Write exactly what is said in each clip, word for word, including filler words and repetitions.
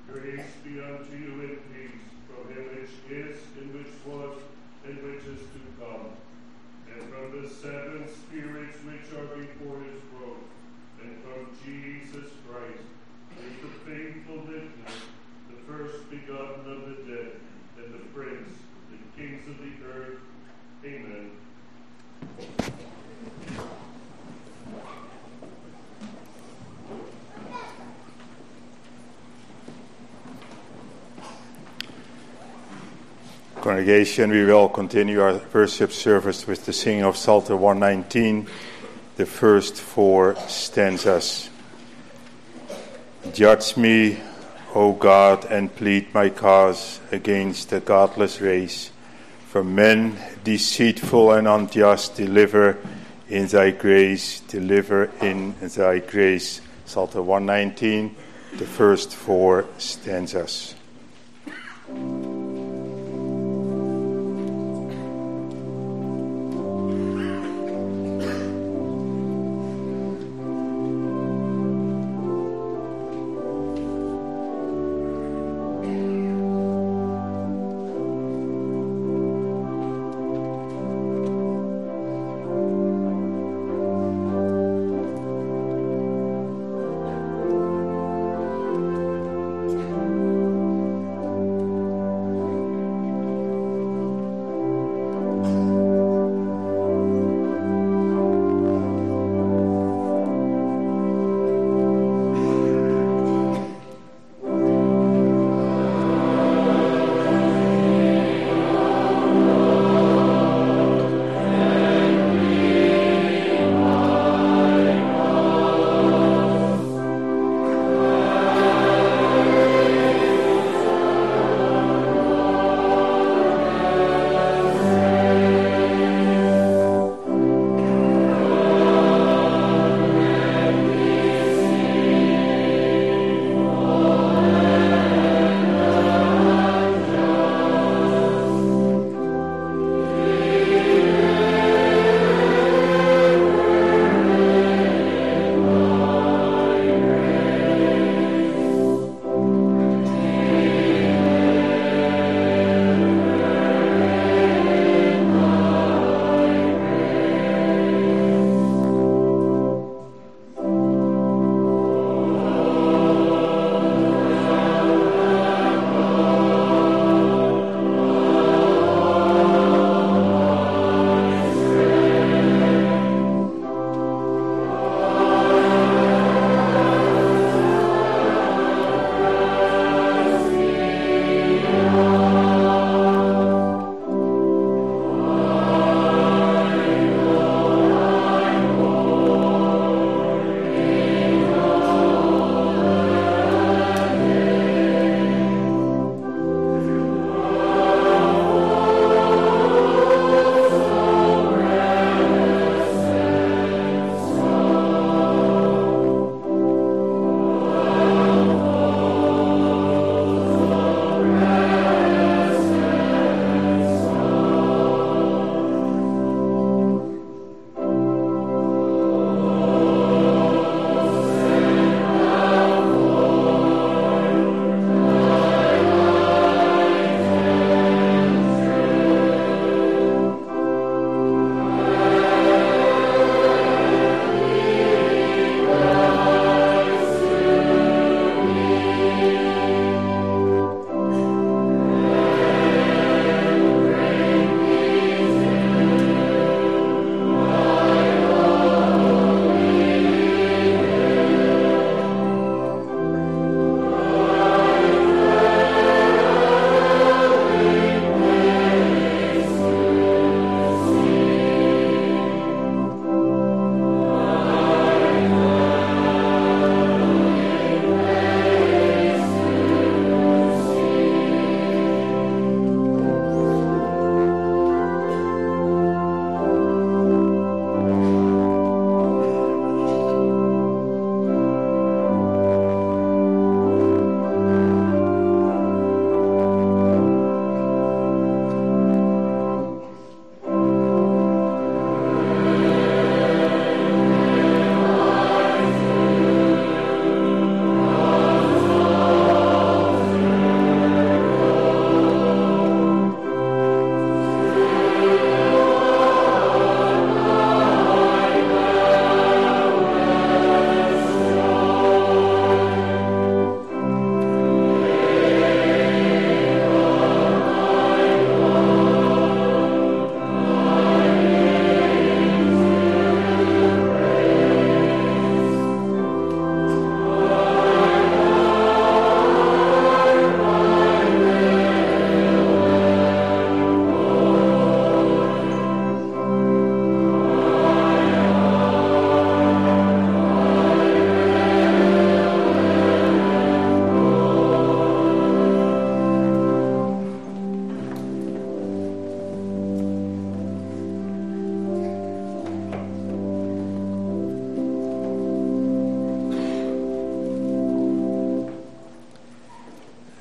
Grace be unto you and peace from him which is, and which was, and which is to come, and from the seven spirits which are before his throne, and from Jesus Christ, who is the faithful witness, the first begotten of the dead, and the prince of the kings of the earth. Amen. Congregation, we will continue our worship service with the singing of Psalter one nineteen, the first four stanzas. Judge me, O God, and plead my cause against the godless race. From men deceitful and unjust, deliver in thy grace, deliver in thy grace. Psalter one nineteen, the first four stanzas. Thank you.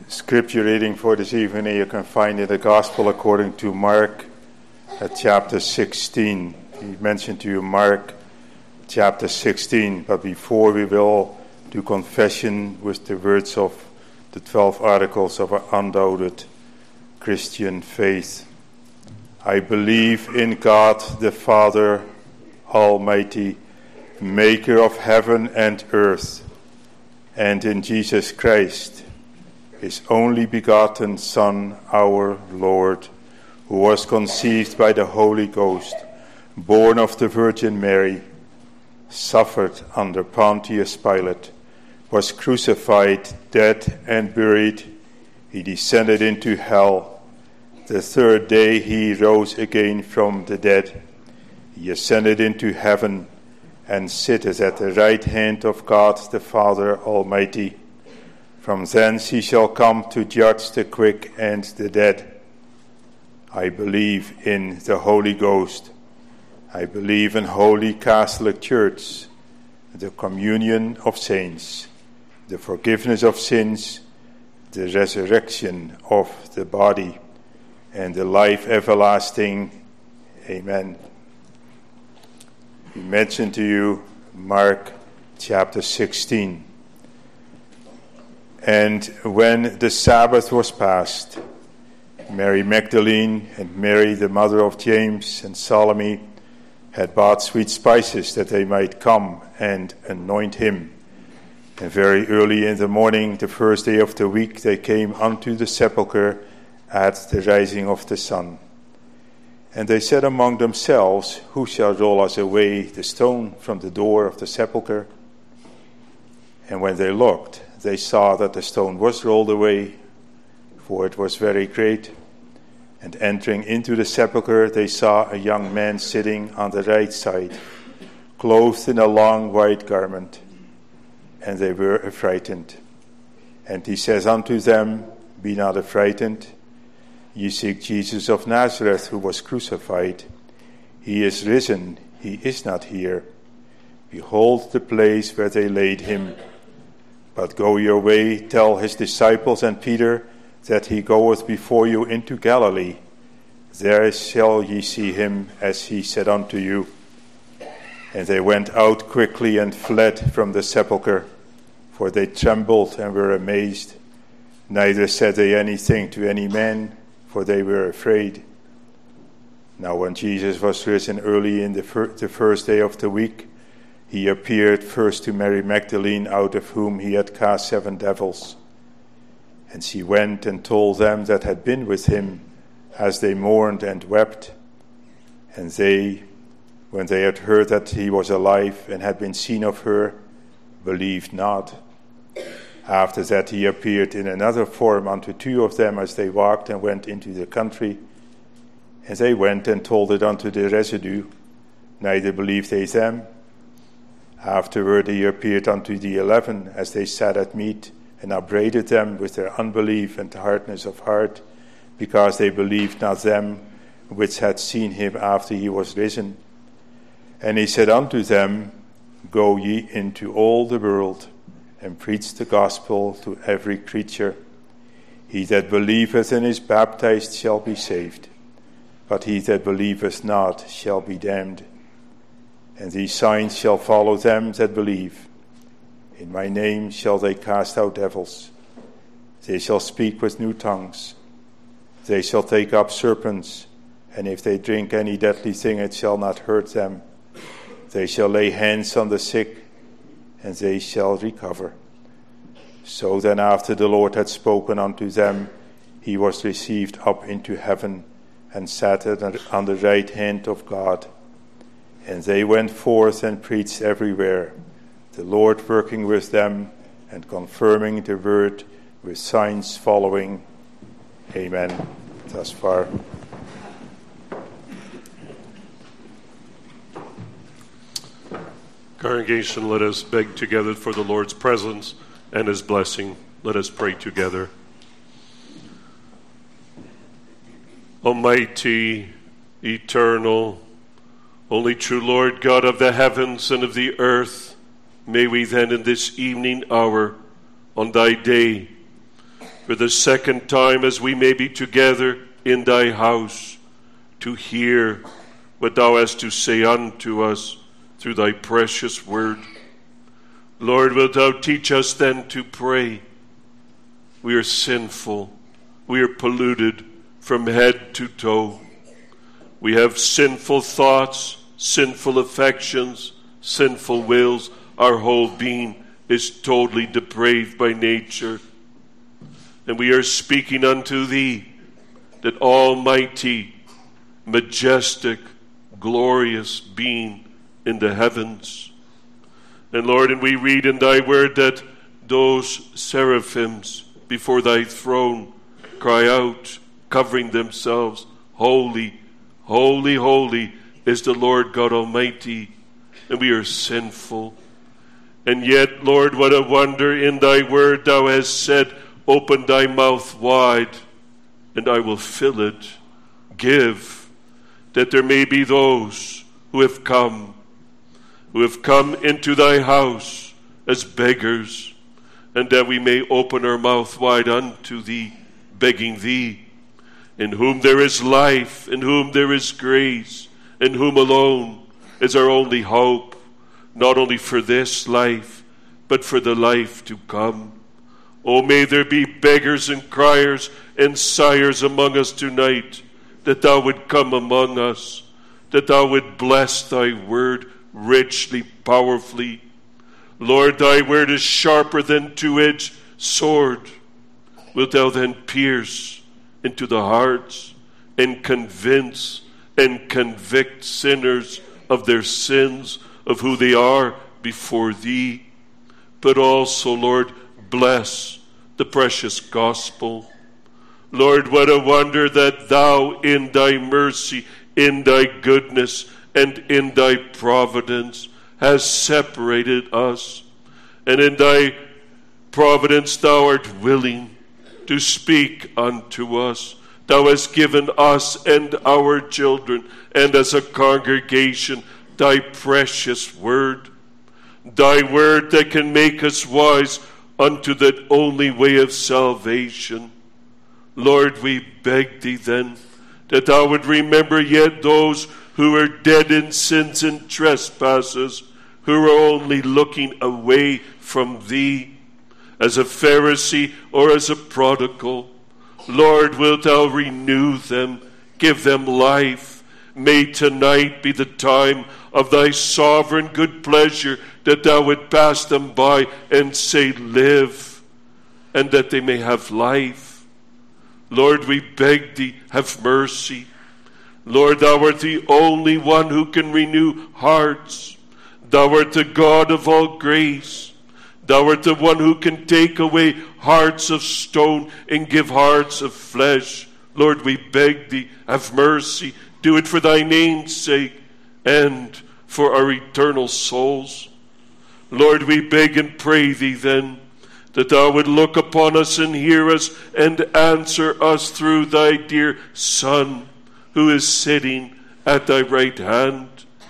Scripture reading for this evening you can find in the Gospel according to Mark at chapter sixteen. He mentioned to you Mark chapter sixteen, but before we will do confession with the words of the twelve articles of our undoubted Christian faith. I believe in God the Father Almighty, maker of heaven and earth, and in Jesus Christ, his only begotten Son, our Lord, who was conceived by the Holy Ghost, born of the Virgin Mary, suffered under Pontius Pilate, was crucified, dead, and buried. He descended into hell. The third day he rose again from the dead. He ascended into heaven and sitteth at the right hand of God the Father Almighty. From thence he shall come to judge the quick and the dead. I believe in the Holy Ghost. I believe in Holy Catholic Church, the communion of saints, the forgiveness of sins, the resurrection of the body, and the life everlasting. Amen. We mentioned to you Mark chapter sixteen. And when the Sabbath was past, Mary Magdalene and Mary, the mother of James, and Salome had bought sweet spices that they might come and anoint him. And very early in the morning, the first day of the week, they came unto the sepulchre at the rising of the sun. And they said among themselves, Who shall roll us away the stone from the door of the sepulchre? And when they looked, they saw that the stone was rolled away, for it was very great. And entering into the sepulchre, they saw a young man sitting on the right side, clothed in a long white garment. And they were affrighted. And he says unto them, Be not affrighted. Ye seek Jesus of Nazareth, who was crucified. He is risen, he is not here. Behold the place where they laid him. But go your way, tell his disciples and Peter that he goeth before you into Galilee. There shall ye see him, as he said unto you. And they went out quickly and fled from the sepulchre, for they trembled and were amazed. Neither said they anything to any man, for they were afraid. Now when Jesus was risen early in the, fir- the first day of the week, he appeared first to Mary Magdalene, out of whom he had cast seven devils. And she went and told them that had been with him, as they mourned and wept. And they, when they had heard that he was alive and had been seen of her, believed not. After that he appeared in another form unto two of them as they walked and went into the country. And they went and told it unto the residue, neither believed they them. Afterward he appeared unto the eleven as they sat at meat, and upbraided them with their unbelief and hardness of heart, because they believed not them which had seen him after he was risen. And he said unto them, Go ye into all the world, and preach the gospel to every creature. He that believeth and is baptized shall be saved, but he that believeth not shall be damned. And these signs shall follow them that believe. In my name shall they cast out devils. They shall speak with new tongues. They shall take up serpents, and if they drink any deadly thing, it shall not hurt them. They shall lay hands on the sick, and they shall recover. So then after the Lord had spoken unto them, he was received up into heaven, and sat on the right hand of God. And they went forth and preached everywhere, the Lord working with them and confirming the word with signs following. Amen. Thus far. Congregation, let us beg together for the Lord's presence and his blessing. Let us pray together. Almighty, eternal, only true Lord God of the heavens and of the earth, may we then in this evening hour on thy day for the second time as we may be together in thy house to hear what thou hast to say unto us through thy precious word. Lord, wilt thou teach us then to pray? We are sinful. We are polluted from head to toe. We have sinful thoughts, sinful affections, sinful wills. Our whole being is totally depraved by nature. And we are speaking unto thee, that almighty, majestic, glorious being in the heavens. And Lord, and we read in thy word that those seraphims before thy throne cry out, covering themselves, holy, holy, holy is the Lord God Almighty. And we are sinful. And yet, Lord, what a wonder in thy word thou hast said, open thy mouth wide, and I will fill it. Give, that there may be those who have come, who have come into thy house as beggars, and that we may open our mouth wide unto thee, begging thee, in whom there is life, in whom there is grace, in whom alone is our only hope, not only for this life, but for the life to come. Oh, may there be beggars and criers and sighers among us tonight, that thou would come among us, that thou would bless thy word richly, powerfully. Lord, thy word is sharper than two-edged sword. Wilt thou then pierce into the hearts and convince and convict sinners of their sins, of who they are before thee? But also, Lord, bless the precious gospel. Lord, what a wonder that thou in thy mercy, in thy goodness, and in thy providence has separated us. And in thy providence thou art willing to speak unto us. Thou hast given us and our children, and as a congregation, thy precious word. Thy word that can make us wise unto that only way of salvation. Lord, we beg thee then, that thou would remember yet those who are dead in sins and trespasses, who are only looking away from thee, as a Pharisee or as a prodigal. Lord, wilt thou renew them, give them life. May tonight be the time of thy sovereign good pleasure, that thou would pass them by and say, live, and that they may have life. Lord, we beg thee, have mercy. Lord, thou art the only one who can renew hearts. Thou art the God of all grace. Thou art the one who can take away hearts of stone and give hearts of flesh. Lord, we beg thee, have mercy. Do it for thy name's sake and for our eternal souls. Lord, we beg and pray thee then, that thou would look upon us and hear us and answer us through thy dear Son, who is sitting at thy right hand,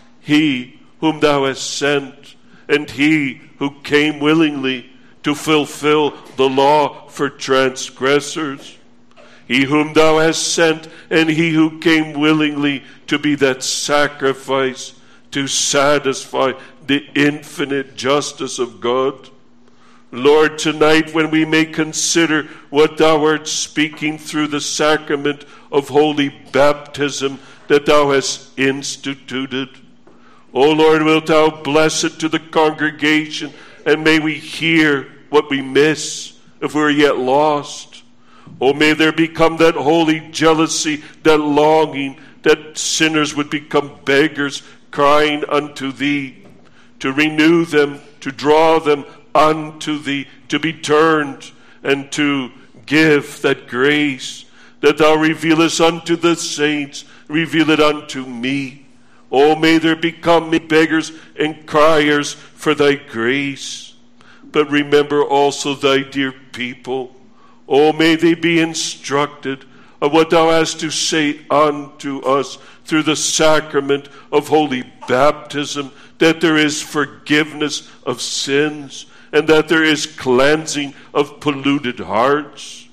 he whom thou hast sent, and he who came willingly to fulfill the law for transgressors. He whom thou hast sent, and he who came willingly to be that sacrifice to satisfy the infinite justice of God. Lord, tonight when we may consider what thou art speaking through the sacrament of holy baptism that thou hast instituted, O Lord, wilt thou bless it to the congregation, and may we hear what we miss if we are yet lost. O may there become that holy jealousy, that longing, that sinners would become beggars, crying unto thee, to renew them, to draw them unto thee, to be turned, and to give that grace that thou revealest unto the saints, reveal it unto me. Oh, may there become me beggars and criers for thy grace. But remember also thy dear people. Oh, may they be instructed of what thou hast to say unto us through the sacrament of holy baptism, that there is forgiveness of sins, and that there is cleansing of polluted hearts.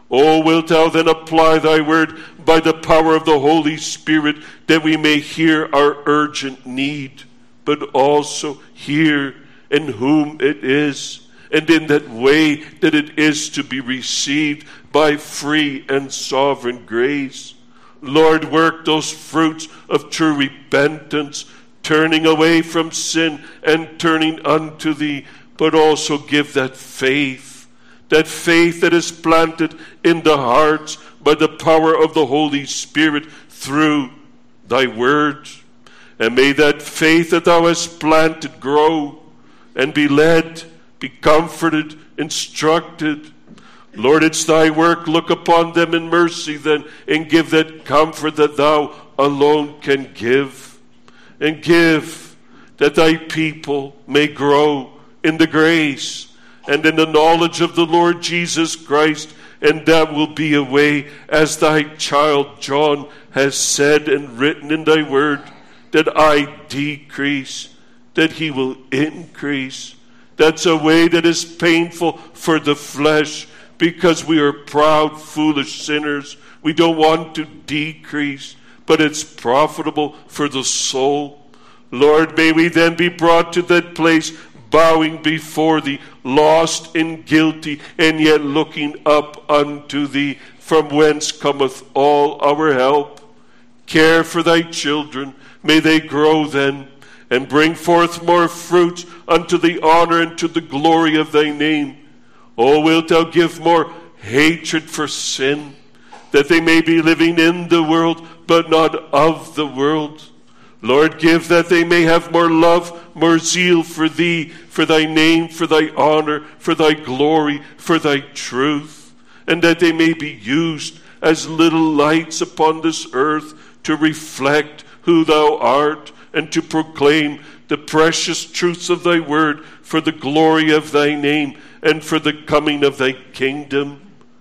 O wilt thou then apply thy word by the power of the Holy Spirit, that we may hear our urgent need, but also hear in whom it is, and in that way that it is to be received by free and sovereign grace. Lord, work those fruits of true repentance, turning away from sin and turning unto thee, but also give that faith, that faith that is planted in the hearts by the power of the Holy Spirit through thy word. And may that faith that thou hast planted grow and be led, be comforted, instructed. Lord, it's thy work. Look upon them in mercy then, and give that comfort that thou alone can give. And give that thy people may grow in the grace and in the knowledge of the Lord Jesus Christ, and that will be a way, as thy child John has said and written in thy word, that I decrease, that he will increase. That's a way that is painful for the flesh, because we are proud, foolish sinners. We don't want to decrease, but it's profitable for the soul. Lord, may we then be brought to that place, bowing before thee, lost and guilty, and yet looking up unto thee, from whence cometh all our help. Care for thy children. May they grow then, and bring forth more fruits unto the honor and to the glory of thy name. O wilt thou give more hatred for sin, that they may be living in the world, but not of the world. Lord, give that they may have more love, more zeal for thee, for thy name, for thy honor, for thy glory, for thy truth, and that they may be used as little lights upon this earth to reflect who thou art and to proclaim the precious truths of thy word for the glory of thy name and for the coming of thy kingdom.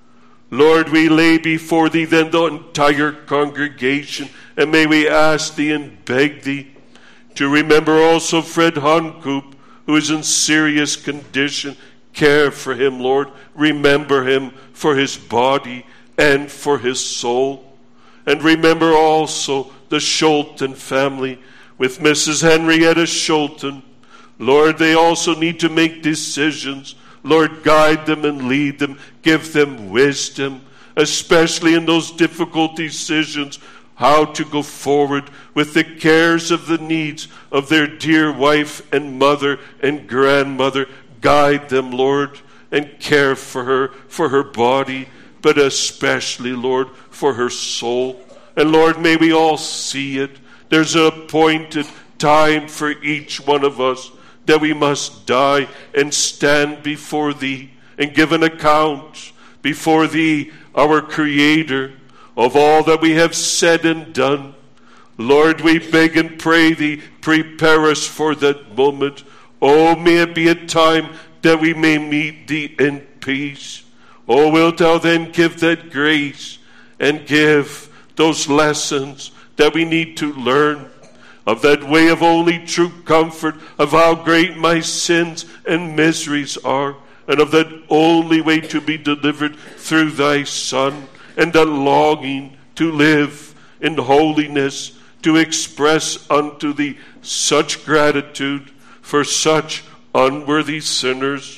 Lord, we lay before thee then the entire congregation, and may we ask thee and beg thee to remember also Fred Honkoop, who is in serious condition. Care for him, Lord. Remember him for his body and for his soul. And remember also the Schulten family with Missus Henrietta Schulten. Lord, they also need to make decisions. Lord, guide them and lead them. Give them wisdom, especially in those difficult decisions, how to go forward with the cares of the needs of their dear wife and mother and grandmother. Guide them, Lord, and care for her, for her body, but especially, Lord, for her soul. And Lord, may we all see it. There's an appointed time for each one of us that we must die and stand before thee and give an account before thee, our Creator, of all that we have said and done. Lord, we beg and pray thee, prepare us for that moment. Oh, may it be a time that we may meet thee in peace. Oh, wilt thou then give that grace and give those lessons that we need to learn, of that way of only true comfort, of how great my sins and miseries are, and of that only way to be delivered through thy Son, and that longing to live in holiness, to express unto thee such gratitude for such unworthy sinners.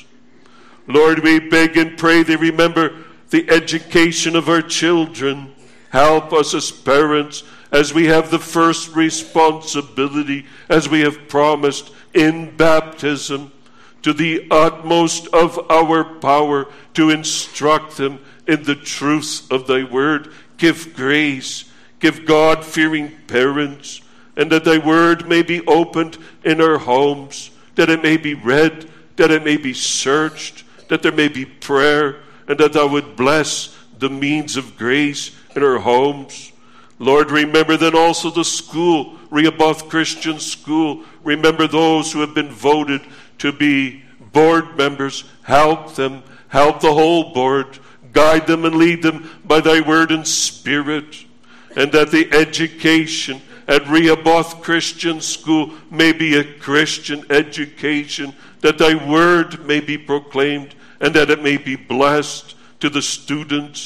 Lord, we beg and pray thee, remember the education of our children. Help us as parents, as we have the first responsibility, as we have promised in baptism, to the utmost of our power, to instruct them in the truths of thy word. Give grace, give God-fearing parents, and that thy word may be opened in our homes, that it may be read, that it may be searched, that there may be prayer, and that thou would bless the means of grace in our homes. Lord, remember then also the school, Rehoboth Christian School. Remember those who have been voted to be board members. Help them, help the whole board. Guide them and lead them by thy word and spirit. And that the education at Rehoboth Christian School may be a Christian education, that thy word may be proclaimed, and that it may be blessed to the students,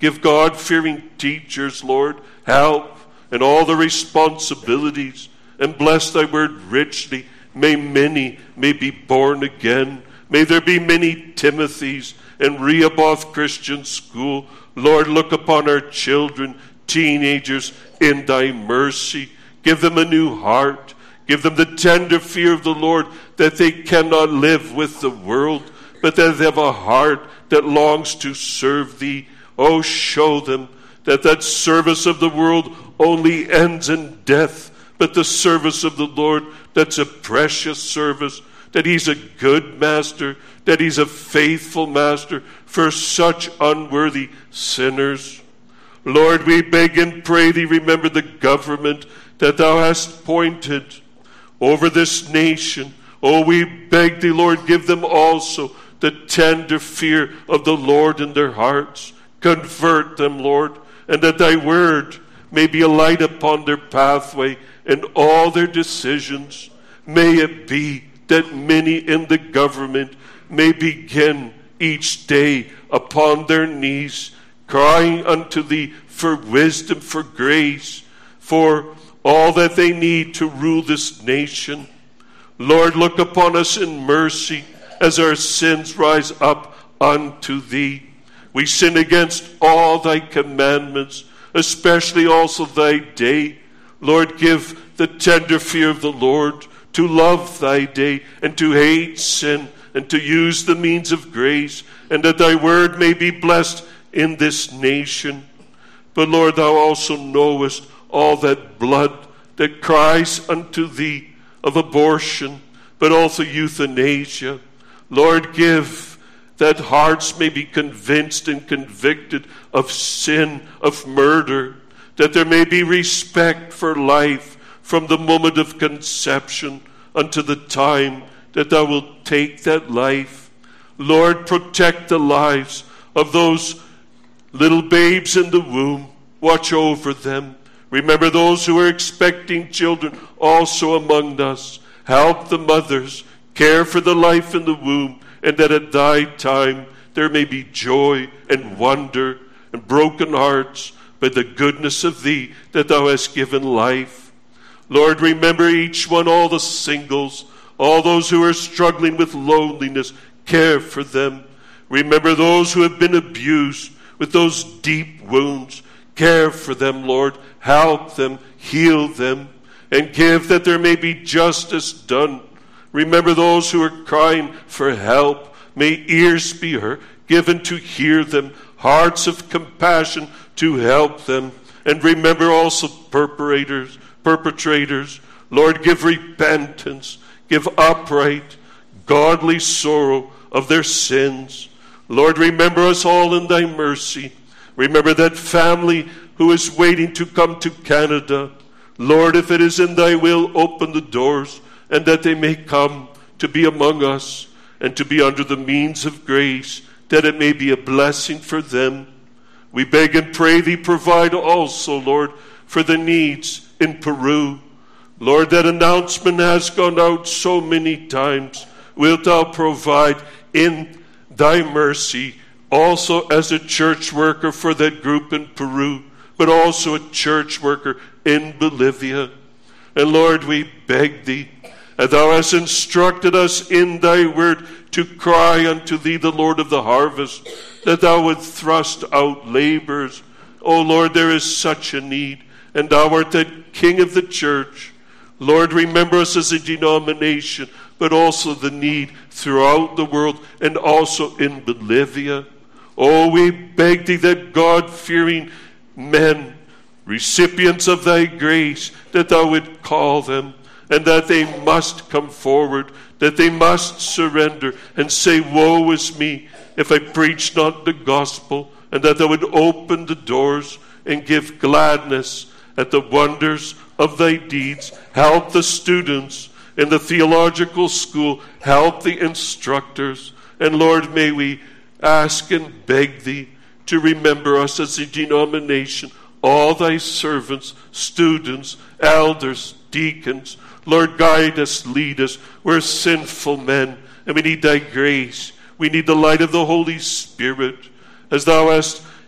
Give God-fearing teachers, Lord, help and all the responsibilities, and bless thy word richly. May many may be born again. May there be many Timothys and Rehoboth Christian School. Lord, look upon our children, teenagers, in thy mercy. Give them a new heart. Give them the tender fear of the Lord, that they cannot live with the world, but that they have a heart that longs to serve thee. Oh, show them that that service of the world only ends in death, but the service of the Lord, that's a precious service, that he's a good master, that he's a faithful master for such unworthy sinners. Lord, we beg and pray thee, remember the government that thou hast appointed over this nation. Oh, we beg thee, Lord, give them also the tender fear of the Lord in their hearts. Convert them, Lord, and that thy word may be a light upon their pathway and all their decisions. May it be that many in the government may begin each day upon their knees, crying unto thee for wisdom, for grace, for all that they need to rule this nation. Lord, look upon us in mercy as our sins rise up unto thee. We sin against all thy commandments, especially also thy day. Lord, give the tender fear of the Lord to love thy day and to hate sin and to use the means of grace, and that thy word may be blessed in this nation. But Lord, thou also knowest all that blood that cries unto thee of abortion, but also euthanasia. Lord, give that hearts may be convinced and convicted of sin, of murder, that there may be respect for life from the moment of conception unto the time that thou wilt take that life. Lord, protect the lives of those little babes in the womb. Watch over them. Remember those who are expecting children also among us. Help the mothers. Care for the life in the womb, and that at thy time there may be joy and wonder and broken hearts by the goodness of thee that thou hast given life. Lord, remember each one, all the singles, all those who are struggling with loneliness. Care for them. Remember those who have been abused with those deep wounds. Care for them, Lord. Help them, heal them, and give that there may be justice done. Remember those who are crying for help. May ears be heard, given to hear them, hearts of compassion to help them. And remember also perpetrators, perpetrators. Lord, give repentance, give upright, godly sorrow of their sins. Lord, remember us all in thy mercy. Remember that family who is waiting to come to Canada. Lord, if it is in thy will, open the doors, and that they may come to be among us and to be under the means of grace, that it may be a blessing for them. We beg and pray thee, provide also, Lord, for the needs in Peru. Lord, that announcement has gone out so many times. Wilt thou provide in thy mercy also as a church worker for that group in Peru, but also a church worker in Bolivia. And Lord, we beg thee, as thou hast instructed us in thy word to cry unto thee, the Lord of the harvest, that thou would thrust out laborers. O Lord, there is such a need, and thou art that King of the church. Lord, remember us as a denomination, but also the need throughout the world and also in Bolivia. Oh, we beg thee that God-fearing men, recipients of thy grace, that thou would call them, and that they must come forward, that they must surrender and say, woe is me if I preach not the gospel, and that thou would open the doors and give gladness at the wonders of thy deeds. Help the students in the theological school, help the instructors, and Lord, may we ask and beg thee to remember us as a denomination, all thy servants, students, elders, deacons. Lord, guide us, lead us. We're sinful men, and we need thy grace. We need the light of the Holy Spirit. As thou hast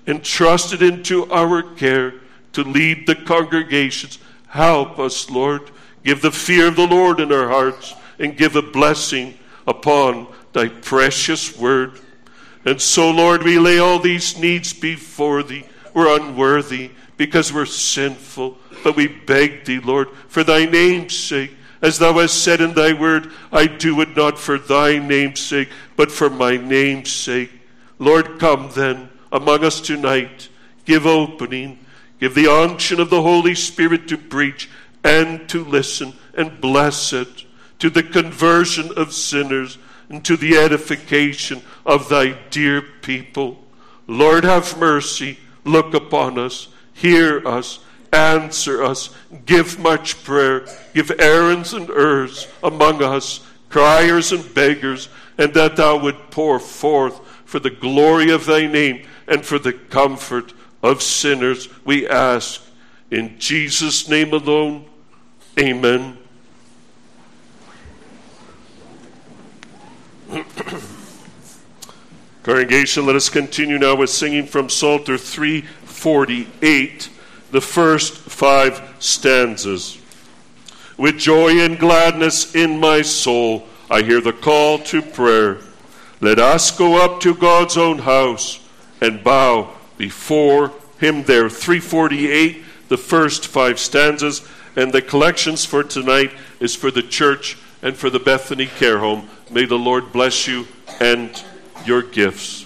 entrusted into our care to lead the congregations. Help us, Lord. Give the fear of the Lord in our hearts, and give a blessing upon thy precious word. And so, Lord, we lay all these needs before thee. We're unworthy because we're sinful, but we beg thee, Lord, for thy name's sake. As thou hast said in thy word, I do it not for thy name's sake, but for my name's sake. Lord, come then among us tonight. Give opening. Give the unction of the Holy Spirit to preach and to listen, and bless it to the conversion of sinners and to the edification of thy dear people. Lord, have mercy. Look upon us. Hear us. Answer us. Give much prayer. Give errands and ers among us, criers and beggars, and that thou would pour forth for the glory of thy name and for the comfort of sinners, we ask. In Jesus' name alone, amen. Congregation, let us continue now with singing from Psalter three forty-eight, the first five stanzas. With joy and gladness in my soul, I hear the call to prayer. Let us go up to God's own house and bow before him there. three forty-eight, the first five stanzas, and the collections for tonight is for the church and for the Bethany Care Home. May the Lord bless you and your gifts.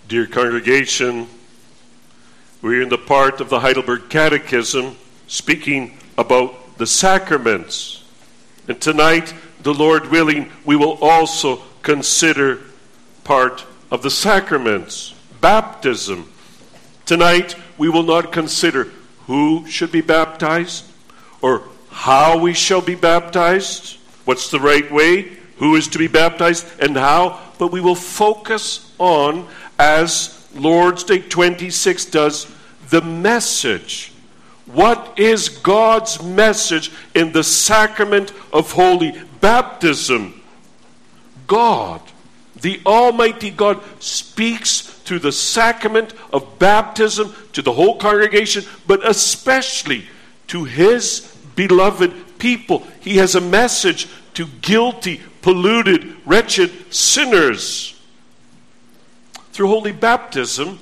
Dear congregation, we're in the part of the Heidelberg Catechism speaking about the sacraments. And tonight, the Lord willing, we will also consider part of the sacraments, baptism. Tonight, we will not consider who should be baptized or how we shall be baptized, what's the right way, who is to be baptized, and how, but we will focus on, as Lord's Day twenty-six does, the message. What is God's message in the sacrament of holy baptism? God, the Almighty God, speaks through the sacrament of baptism to the whole congregation, but especially to His beloved people. He has a message to guilty, polluted, wretched sinners. Through holy baptism,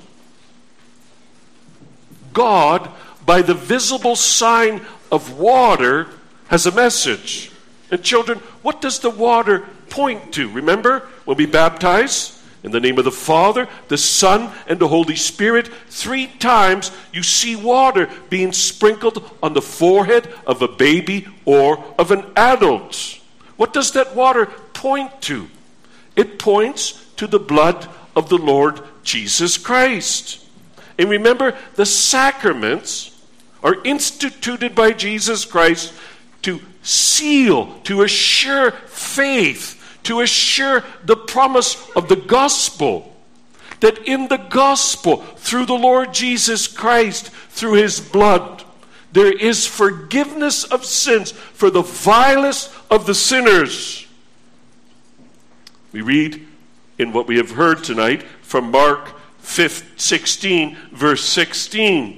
God, by the visible sign of water, has a message. And children, what does the water point to? Remember, when we baptize, in the name of the Father, the Son, and the Holy Spirit, three times you see water being sprinkled on the forehead of a baby or of an adult. What does that water point to? It points to the blood of the Lord Jesus Christ. And remember, the sacraments are instituted by Jesus Christ to seal, to assure faith, to assure the promise of the gospel. That in the gospel, through the Lord Jesus Christ, through His blood, there is forgiveness of sins for the vilest of the sinners. We read in what we have heard tonight from Mark sixteen, verse sixteen.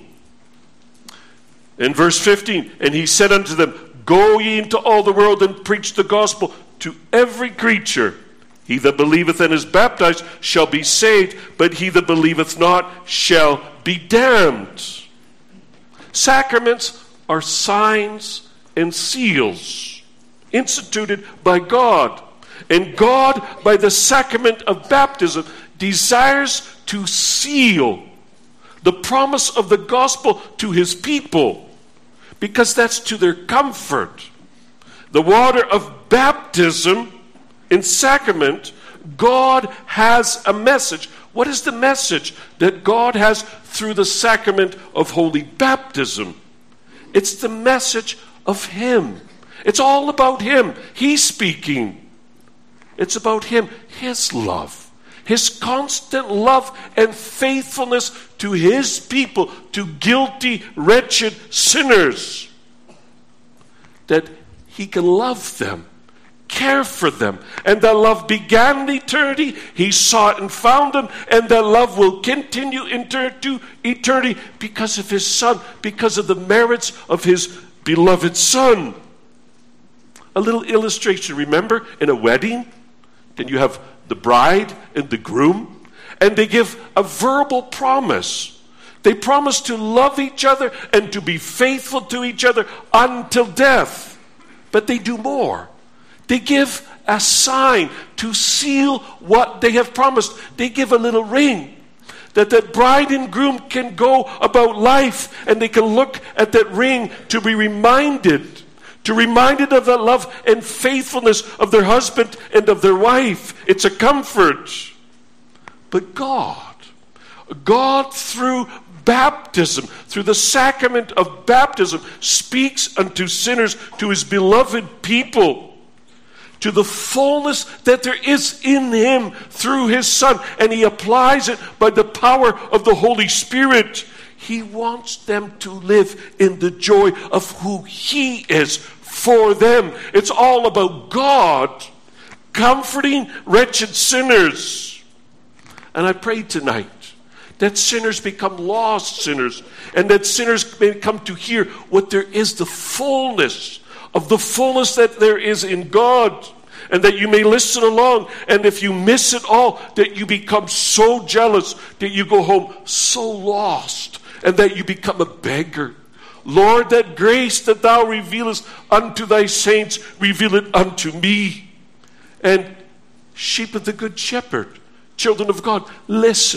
In verse fifteen, and He said unto them, Go ye into all the world and preach the gospel to every creature. He that believeth and is baptized shall be saved, but he that believeth not shall be damned. Sacraments are signs and seals instituted by God. And God, by the sacrament of baptism, desires to seal the promise of the gospel to His people, because that's to their comfort. The water of baptism in sacrament, God has a message. What is the message that God has through the sacrament of holy baptism? It's the message of Him. It's all about Him. He's speaking. It's about Him, His love, His constant love and faithfulness to His people, to guilty, wretched sinners. That He can love them, care for them, and that love began in eternity. He sought and found them, and that love will continue into eternity because of His Son, because of the merits of His beloved Son. A little illustration, remember, in a wedding, then you have the bride and the groom, and they give a verbal promise. They promise to love each other and to be faithful to each other until death. But they do more. They give a sign to seal what they have promised. They give a little ring that the bride and groom can go about life, and they can look at that ring to be reminded to reminded of the love and faithfulness of their husband and of their wife. It's a comfort. But God, God through baptism, through the sacrament of baptism, speaks unto sinners, to His beloved people, to the fullness that there is in Him through His Son, and He applies it by the power of the Holy Spirit. He wants them to live in the joy of who He is for them. It's all about God comforting wretched sinners. And I pray tonight that sinners become lost sinners, and that sinners may come to hear what there is, the fullness of the fullness that there is in God, and that you may listen along, and if you miss it all, that you become so jealous that you go home so lost, and that you become a beggar. Lord, that grace that Thou revealest unto Thy saints, reveal it unto me. And sheep of the Good Shepherd, children of God, listen.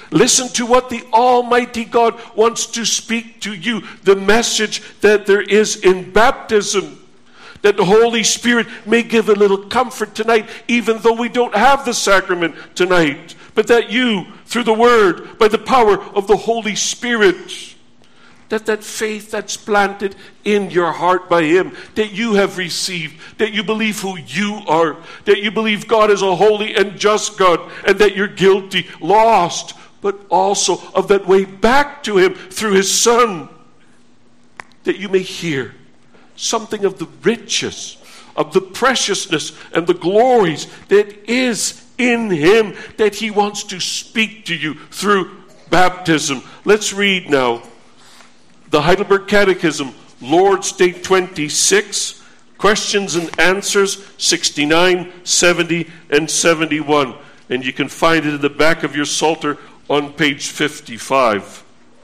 Listen to what the Almighty God wants to speak to you. The message that there is in baptism. That the Holy Spirit may give a little comfort tonight, even though we don't have the sacrament tonight. But that you, through the Word, by the power of the Holy Spirit, that that faith that's planted in your heart by Him, that you have received, that you believe who you are, that you believe God is a holy and just God, and that you're guilty, lost, but also of that way back to Him through His Son, that you may hear something of the riches, of the preciousness and the glories that is in Him, that He wants to speak to you through baptism. Let's read now the Heidelberg Catechism, Lord's Day twenty-six, questions and answers sixty-nine, seventy, and seventy-one. And you can find it in the back of your Psalter on page fifty-five.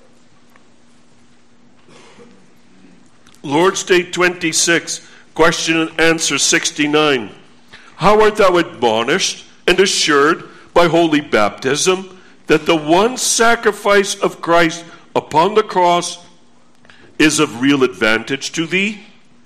Lord's Day twenty-six, question and answer sixty-nine. How art thou admonished and assured by holy baptism that the one sacrifice of Christ upon the cross is of real advantage to thee?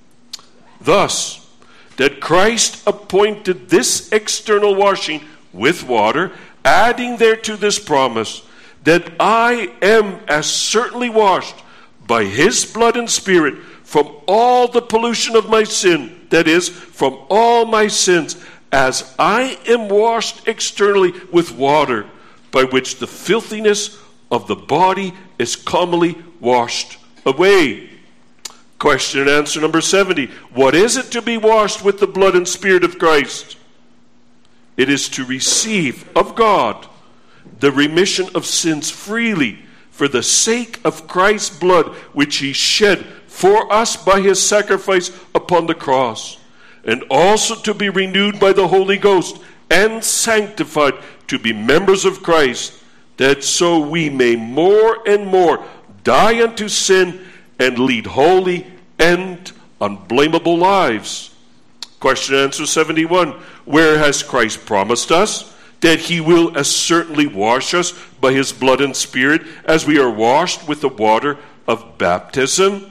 Thus, that Christ appointed this external washing with water, adding thereto this promise, that I am as certainly washed by His blood and Spirit from all the pollution of my sin, that is, from all my sins, as I am washed externally with water, by which the filthiness of the body is commonly washed away. Question and answer number seventy. What is it to be washed with the blood and Spirit of Christ? It is to receive of God the remission of sins freely for the sake of Christ's blood, which He shed for us by His sacrifice upon the cross, and also to be renewed by the Holy Ghost and sanctified to be members of Christ, that so we may more and more die unto sin and lead holy and unblameable lives. Question and answer seventy-one. Where has Christ promised us that He will as certainly wash us by His blood and Spirit as we are washed with the water of baptism?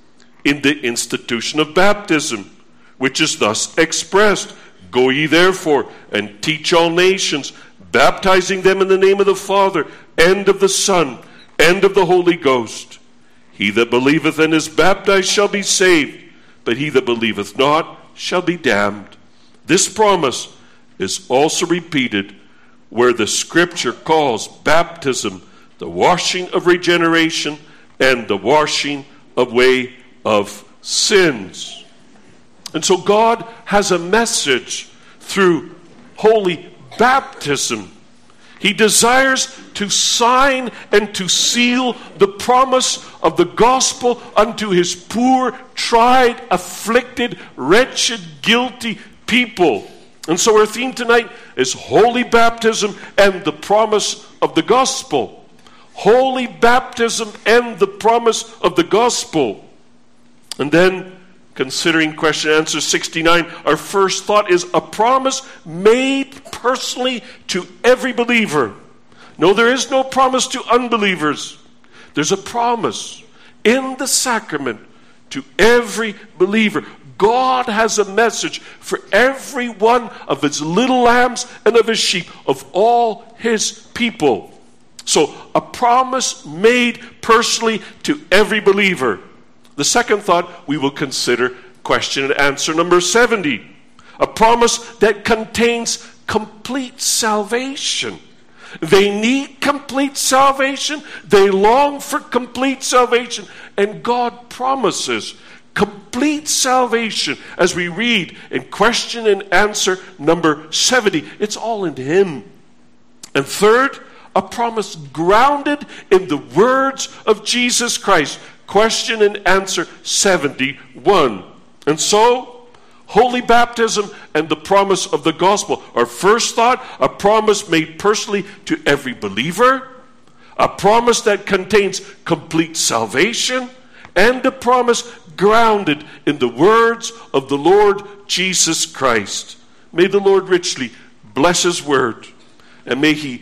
In the institution of baptism, which is thus expressed, Go ye therefore and teach all nations, baptizing them in the name of the Father, and of the Son, and of the Holy Ghost. He that believeth and is baptized shall be saved, but he that believeth not shall be damned. This promise is also repeated where the Scripture calls baptism the washing of regeneration and the washing away of sins. And so God has a message through holy baptism. He desires to sign and to seal the promise of the gospel unto His poor, tried, afflicted, wretched, guilty people. And so our theme tonight is holy baptism and the promise of the gospel. Holy baptism and the promise of the gospel. And then, considering question and answer sixty-nine, our first thought is a promise made personally to every believer. No, there is no promise to unbelievers. There's a promise in the sacrament to every believer. God has a message for every one of His little lambs and of His sheep, of all His people. So, a promise made personally to every believer. The second thought we will consider question and answer number seventy. A promise that contains complete salvation. They need complete salvation. They long for complete salvation. And God promises complete salvation as we read in question and answer number seventy. It's all in Him. And third, a promise grounded in the words of Jesus Christ. Question and answer seventy-one. And so, holy baptism and the promise of the gospel. Our first thought, a promise made personally to every believer. A promise that contains complete salvation. And a promise grounded in the words of the Lord Jesus Christ. May the Lord richly bless His word. And may He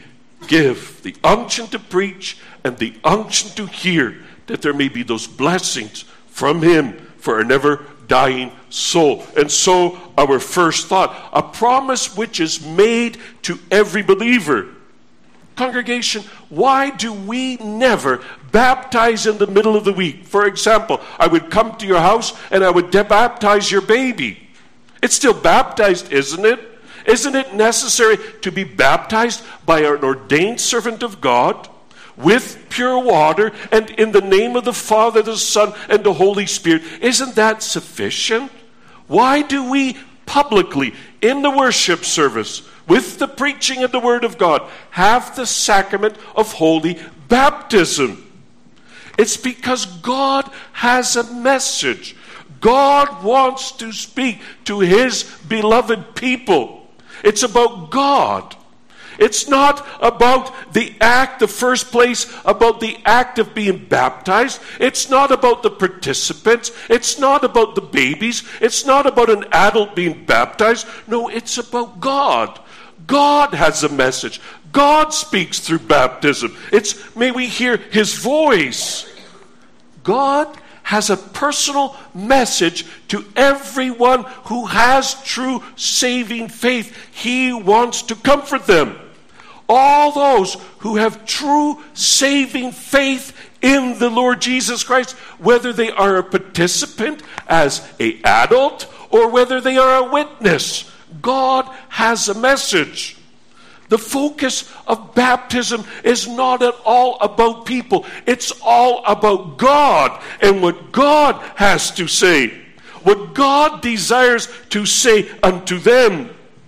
give the unction to preach and the unction to hear, that there may be those blessings from him for a never dying soul. And so our first thought, a promise which is made to every believer. Congregation, why do we never baptize in the middle of the week? For example, I would come to your house and I would baptize your baby. It's still baptized, isn't it? Isn't it necessary to be baptized by an ordained servant of God with pure water and in the name of the Father, the Son, and the Holy Spirit? Isn't that sufficient? Why do we publicly, in the worship service, with the preaching of the Word of God, have the sacrament of holy baptism? It's because God has a message. God wants to speak to his beloved people. It's about God. It's not about the act, the first place, about the act of being baptized. It's not about the participants. It's not about the babies. It's not about an adult being baptized. No, it's about God. God has a message. God speaks through baptism. It's, may we hear his voice. God has a personal message to everyone who has true saving faith. He wants to comfort them. All those who have true saving faith in the Lord Jesus Christ, whether they are a participant as an adult or whether they are a witness, God has a message. The focus of baptism is not at all about people. It's all about God and what God has to say. What God desires to say unto them.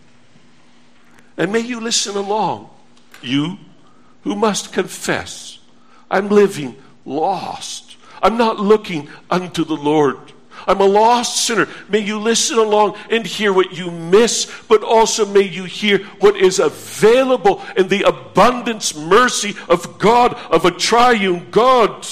And may you listen along, you who must confess, I'm living lost. I'm not looking unto the Lord. I'm a lost sinner. May you listen along and hear what you miss, but also may you hear what is available in the abundance mercy of God, of a triune God.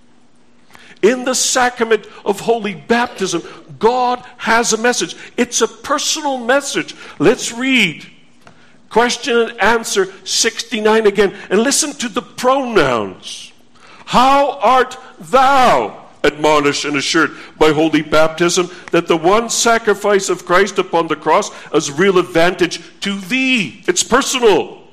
In the sacrament of holy baptism, God has a message. It's a personal message. Let's read question and answer sixty-nine again, and listen to the pronouns. How art thou admonished and assured by holy baptism that the one sacrifice of Christ upon the cross is real advantage to thee? It's personal.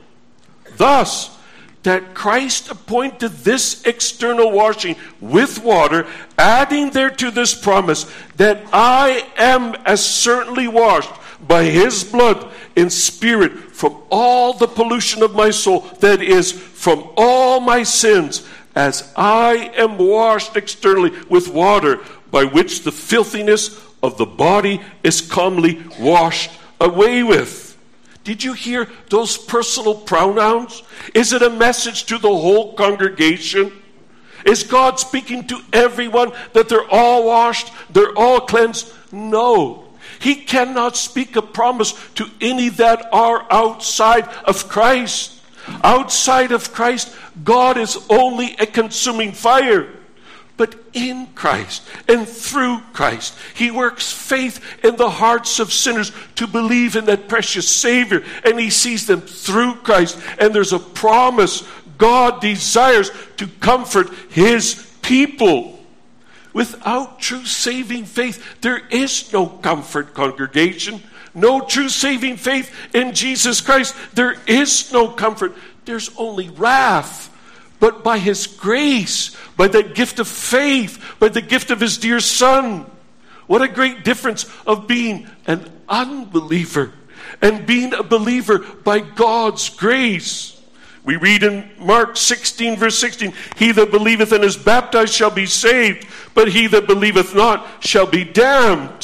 Thus, that Christ appointed this external washing with water, adding thereto this promise, that I am as certainly washed by his blood in spirit from all the pollution of my soul, that is, from all my sins, as I am washed externally with water, by which the filthiness of the body is commonly washed away with. Did you hear those personal pronouns? Is it a message to the whole congregation? Is God speaking to everyone that they're all washed, they're all cleansed? No. He cannot speak a promise to any that are outside of Christ. Outside of Christ, God is only a consuming fire. But in Christ and through Christ, he works faith in the hearts of sinners to believe in that precious Savior. And he sees them through Christ. And there's a promise. God desires to comfort his people. Without true saving faith, there is no comfort, congregation. No true saving faith in Jesus Christ, there is no comfort. There's only wrath. But by his grace, by that gift of faith, by the gift of his dear Son. What a great difference of being an unbeliever and being a believer by God's grace. We read in Mark sixteen, verse sixteen, he that believeth and is baptized shall be saved, but he that believeth not shall be damned.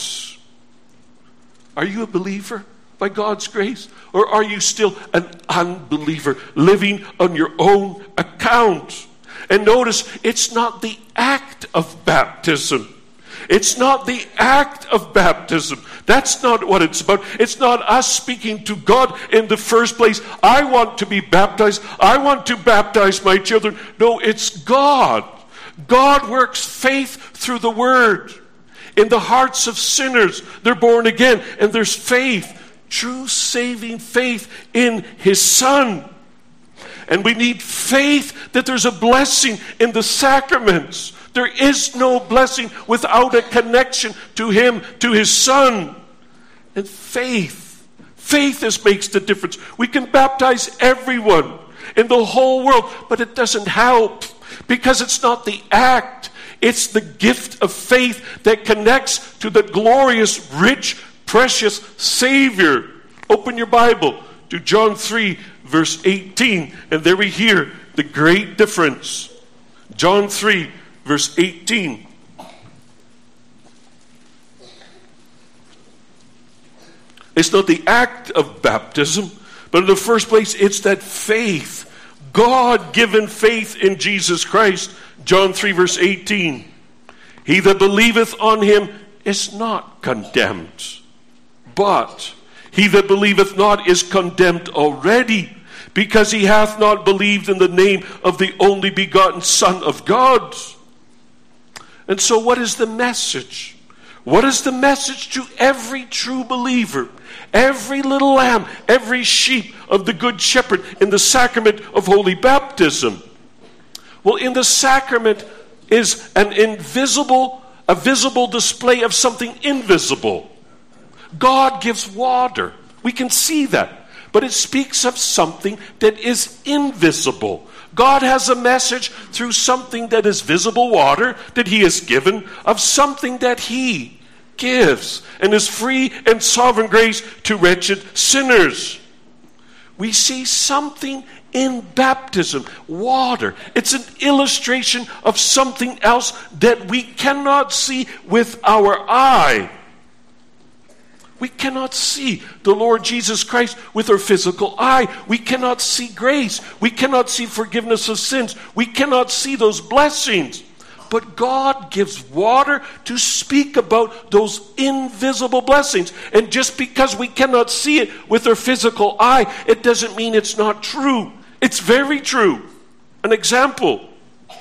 Are you a believer by God's grace? Or are you still an unbeliever living on your own account? And notice, it's not the act of baptism. It's not the act of baptism. That's not what it's about. It's not us speaking to God in the first place. I want to be baptized. I want to baptize my children. No, it's God. God works faith through the Word. In the hearts of sinners, they're born again, and there's faith, true saving faith in his Son. And we need faith that there's a blessing in the sacraments. There is no blessing without a connection to Him, to His Son. And faith. Faith is makes the difference. We can baptize everyone in the whole world, but it doesn't help because it's not the act. It's the gift of faith that connects to the glorious, rich, precious Savior. Open your Bible to John three, verse eighteen, and there we hear the great difference. John three, verse eighteen. It's not the act of baptism, but in the first place, it's that faith, God-given faith in Jesus Christ. John three, verse eighteen. He that believeth on Him is not condemned, but he that believeth not is condemned already, because he hath not believed in the name of the only begotten Son of God. And so what is the message? What is the message to every true believer? Every little lamb, every sheep of the Good Shepherd in the sacrament of holy baptism. Well, in the sacrament is an invisible, a visible display of something invisible. God gives water. We can see that. But it speaks of something that is invisible. God has a message through something that is visible, water, that He has given, of something that He gives and His free and sovereign grace to wretched sinners. We see something in baptism, water. It's an illustration of something else that we cannot see with our eye. We cannot see the Lord Jesus Christ with our physical eye. We cannot see grace. We cannot see forgiveness of sins. We cannot see those blessings. But God gives water to speak about those invisible blessings. And just because we cannot see it with our physical eye, it doesn't mean it's not true. It's very true. An example.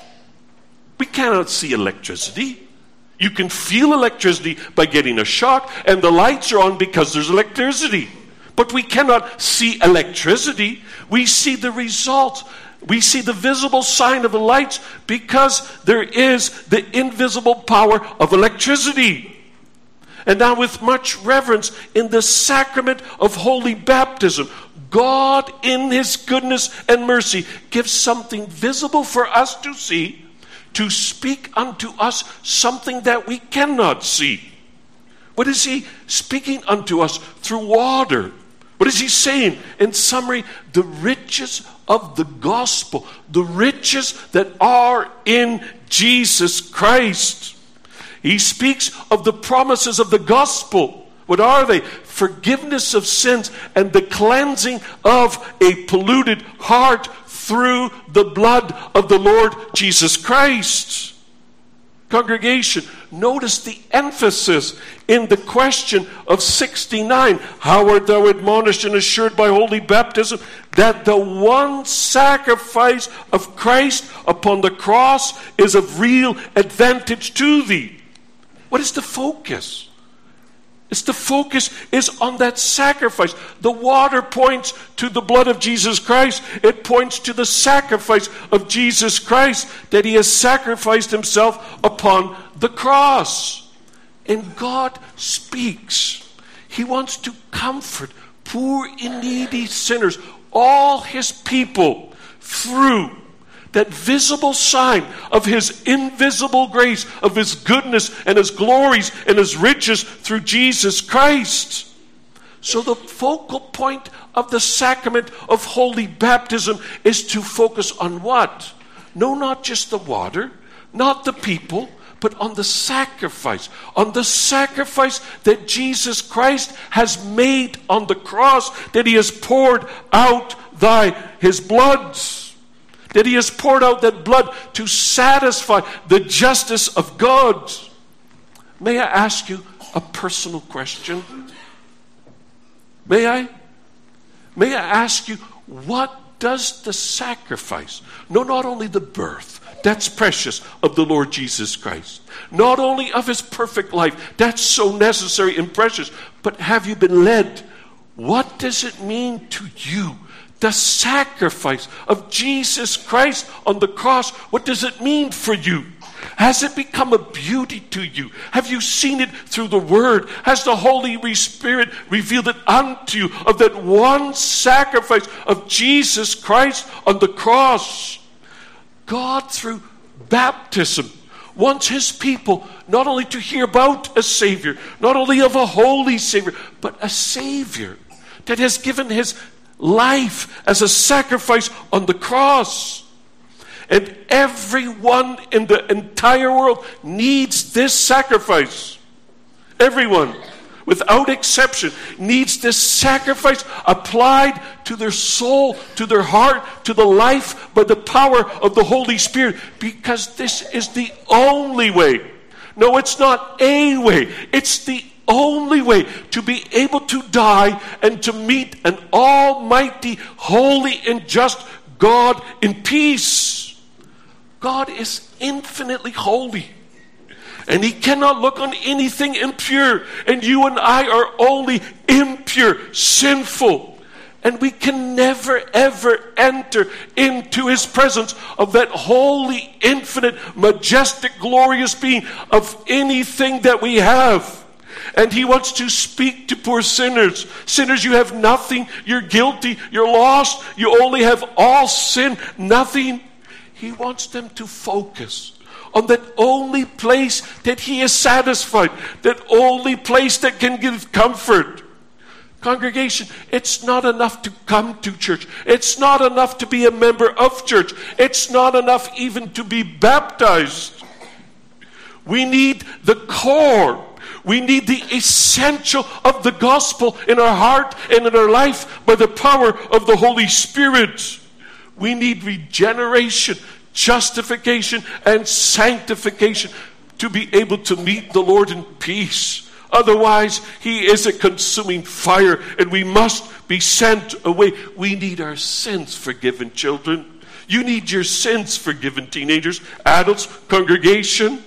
We cannot see electricity. You can feel electricity by getting a shock, and the lights are on because there's electricity. But we cannot see electricity. We see the results. We see the visible sign of the lights because there is the invisible power of electricity. And now with much reverence, in the sacrament of holy baptism, God in His goodness and mercy gives something visible for us to see, to speak unto us something that we cannot see. What is He speaking unto us through water? What is He saying? In summary, the riches of the gospel, the riches that are in Jesus Christ. He speaks of the promises of the gospel. What are they? Forgiveness of sins and the cleansing of a polluted heart through the blood of the Lord Jesus Christ. Congregation, notice the emphasis in the question of sixty-nine. How art thou admonished and assured by holy baptism that the one sacrifice of Christ upon the cross is of real advantage to thee? What is the focus? It's the focus is on that sacrifice. The water points to the blood of Jesus Christ. It points to the sacrifice of Jesus Christ, that He has sacrificed Himself upon the cross. And God speaks. He wants to comfort poor and needy sinners, all His people, through that visible sign of His invisible grace, of His goodness and His glories and His riches through Jesus Christ. So the focal point of the sacrament of holy baptism is to focus on what? No, not just the water, not the people, but on the sacrifice, on the sacrifice that Jesus Christ has made on the cross, that He has poured out thy His blood. That He has poured out that blood to satisfy the justice of God. May I ask you a personal question? May I? May I ask you, what does the sacrifice, no, not only the birth, that's precious, of the Lord Jesus Christ, not only of His perfect life, that's so necessary and precious, but have you been led? What does it mean to you The sacrifice of Jesus Christ on the cross, what does it mean for you? Has it become a beauty to you? Have you seen it through the Word? Has the Holy Spirit revealed it unto you of that one sacrifice of Jesus Christ on the cross? God, through baptism, wants his people not only to hear about a Savior, not only of a holy Savior, but a Savior that has given his life as a sacrifice on the cross. And everyone in the entire world needs this sacrifice. Everyone, without exception, needs this sacrifice applied to their soul, to their heart, to the life by the power of the Holy Spirit. Because this is the only way. No, it's not a way. It's the only way to be able to die and to meet an almighty, holy, and just God in peace. God is infinitely holy, and he cannot look on anything impure, and you and I are only impure, sinful, and we can never ever enter into his presence of that holy, infinite, majestic, glorious being of anything that we have. And he wants to speak to poor sinners. Sinners, you have nothing. You're guilty. You're lost. You only have all sin, nothing. He wants them to focus on that only place that he is satisfied, that only place that can give comfort. Congregation, it's not enough to come to church. It's not enough to be a member of church. It's not enough even to be baptized. We need the core. We need the essential of the gospel in our heart and in our life by the power of the Holy Spirit. We need regeneration, justification, and sanctification to be able to meet the Lord in peace. Otherwise, he is a consuming fire, and we must be sent away. We need our sins forgiven, children. You need your sins forgiven, teenagers, adults, congregation.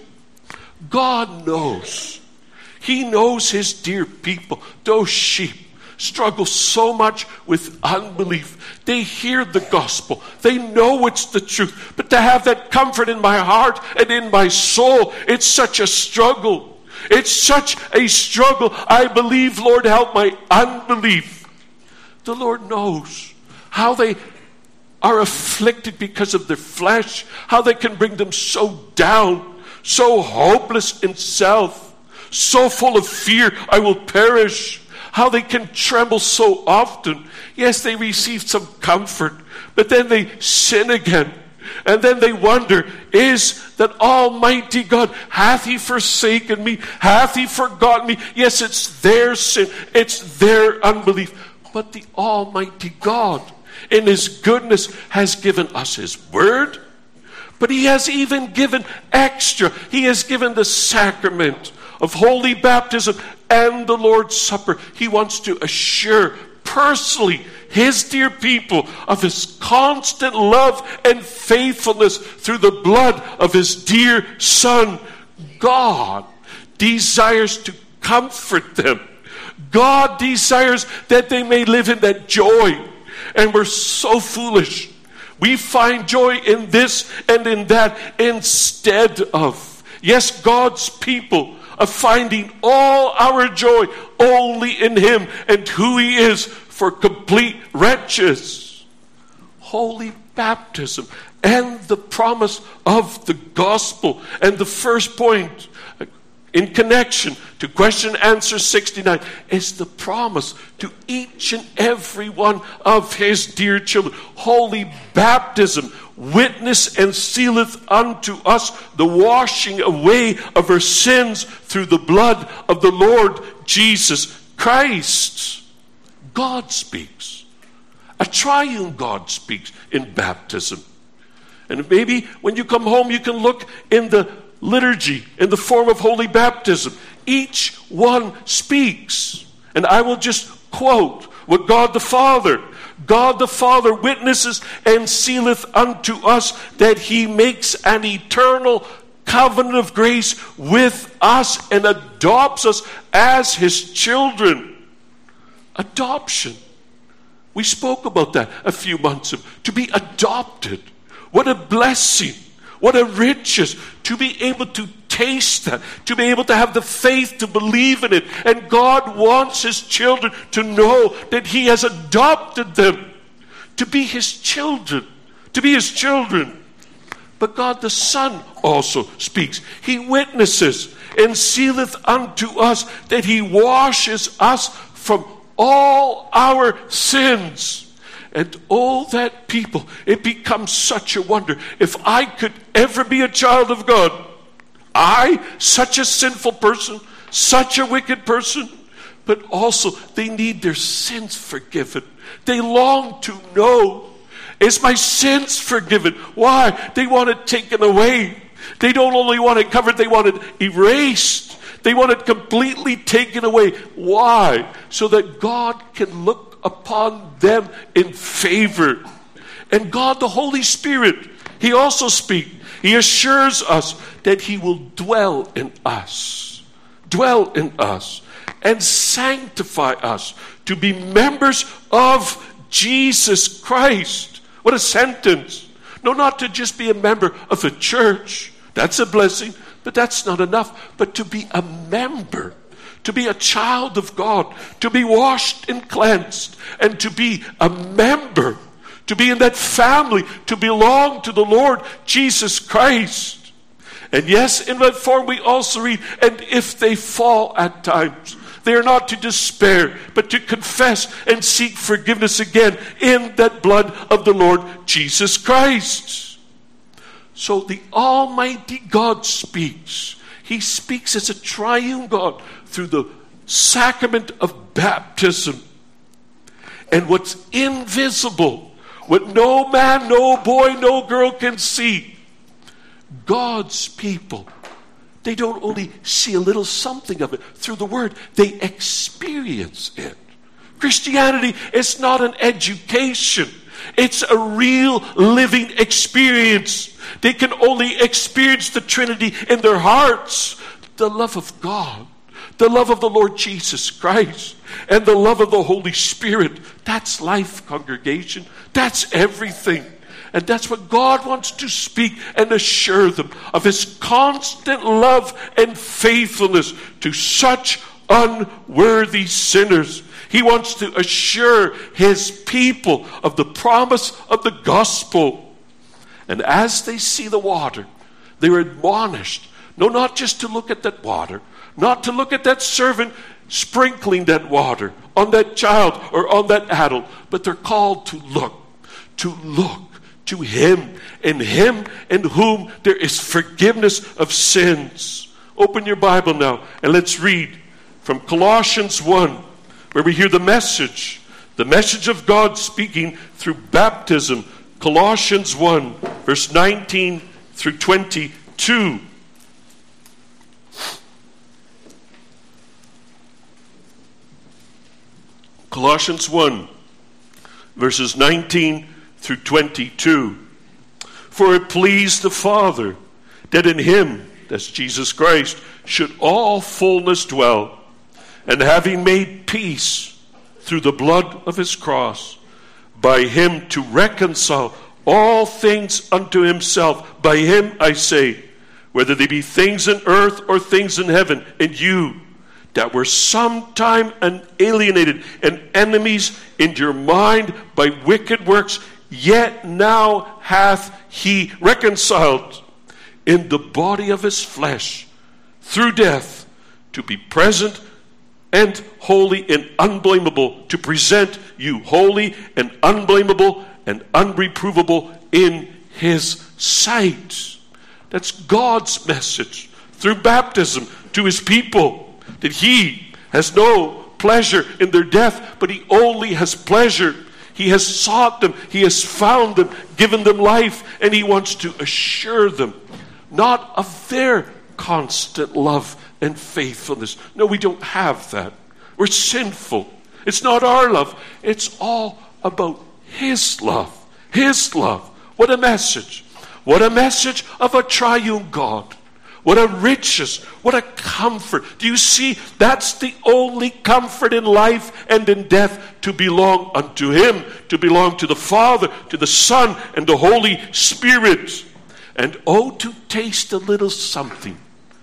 God knows. He knows his dear people, those sheep, struggle so much with unbelief. They hear the gospel. They know it's the truth. But to have that comfort in my heart and in my soul, it's such a struggle. It's such a struggle. I believe, Lord, help my unbelief. The Lord knows how they are afflicted because of their flesh, how they can bring them so down, so hopeless in self, so full of fear, I will perish. How they can tremble so often. Yes, they receive some comfort, but then they sin again. And then they wonder, is that Almighty God, hath he forsaken me? Hath he forgotten me? Yes, it's their sin. It's their unbelief. But the Almighty God, in his goodness, has given us his word. But he has even given extra. He has given the sacrament of holy baptism and the Lord's Supper. He wants to assure personally his dear people of his constant love and faithfulness through the blood of his dear Son. God desires to comfort them. God desires that they may live in that joy. And we're so foolish. We find joy in this and in that instead of, yes, God's people of finding all our joy only in him and who he is for complete wretches. Holy baptism and the promise of the gospel. And the first point in connection to question answer sixty-nine is the promise to each and every one of his dear children. Holy baptism witness and sealeth unto us the washing away of our sins through the blood of the Lord Jesus Christ. God speaks. A triune God speaks in baptism. And maybe when you come home you can look in the liturgy, in the form of holy baptism. Each one speaks. And I will just quote what God the Father God the Father witnesses and sealeth unto us that he makes an eternal covenant of grace with us and adopts us as his children. Adoption. We spoke about that a few months ago. To be adopted. What a blessing. What a riches. To be able to taste that. To be able to have the faith to believe in it. And God wants his children to know that he has adopted them. To be his children. To be his children. But God the Son also speaks. He witnesses and sealeth unto us that he washes us from all our sins. And all that people, it becomes such a wonder. If I could ever be a child of God, I, such a sinful person, such a wicked person, but also they need their sins forgiven. They long to know, is my sins forgiven? Why? They want it taken away. They don't only want it covered, they want it erased. They want it completely taken away. Why? So that God can look upon them in favor. And God the Holy Spirit, he also speaks. He assures us that he will dwell in us. Dwell in us. And sanctify us to be members of Jesus Christ. What a sentence. No, not to just be a member of a church. That's a blessing. But that's not enough. But to be a member, to be a child of God, to be washed and cleansed, and to be a member, to be in that family, to belong to the Lord Jesus Christ. And yes, in that form we also read, and if they fall at times, they are not to despair, but to confess and seek forgiveness again in that blood of the Lord Jesus Christ. So the Almighty God speaks. He speaks as a triune God through the sacrament of baptism. And what's invisible, what no man, no boy, no girl can see, God's people, they don't only see a little something of it through the Word, they experience it. Christianity is not an education. It's a real living experience. They can only experience the Trinity in their hearts. The love of God, the love of the Lord Jesus Christ, and the love of the Holy Spirit. That's life, congregation. That's everything. And that's what God wants to speak and assure them of his constant love and faithfulness to such unworthy sinners. He wants to assure his people of the promise of the gospel. And as they see the water, they're admonished, no, not just to look at that water, not to look at that servant sprinkling that water on that child or on that adult, but they're called to look, to look to him, and him in whom there is forgiveness of sins. Open your Bible now and let's read from Colossians one, where we hear the message, the message of God speaking through baptism. Colossians one, verse nineteen through twenty-two. Colossians one, verses nineteen through twenty-two. For it pleased the Father that in him, that's Jesus Christ, should all fullness dwell, and having made peace through the blood of his cross, by him to reconcile all things unto himself. By him, I say, whether they be things in earth or things in heaven, and you that were sometime alienated and enemies in your mind by wicked works, yet now hath he reconciled in the body of his flesh through death, to be present and holy and unblameable, to present you holy and unblameable and unreprovable in his sight. That's God's message through baptism to his people, that he has no pleasure in their death, but he only has pleasure. He has sought them, he has found them, given them life, and he wants to assure them not of their constant love and faithfulness. No, we don't have that. We're sinful. It's not our love. It's all about his love. His love. What a message. What a message of a triune God. What a riches, what a comfort. Do you see? That's the only comfort in life and in death, to belong unto him, to belong to the Father, to the Son, and the Holy Spirit. And oh, to taste a little something,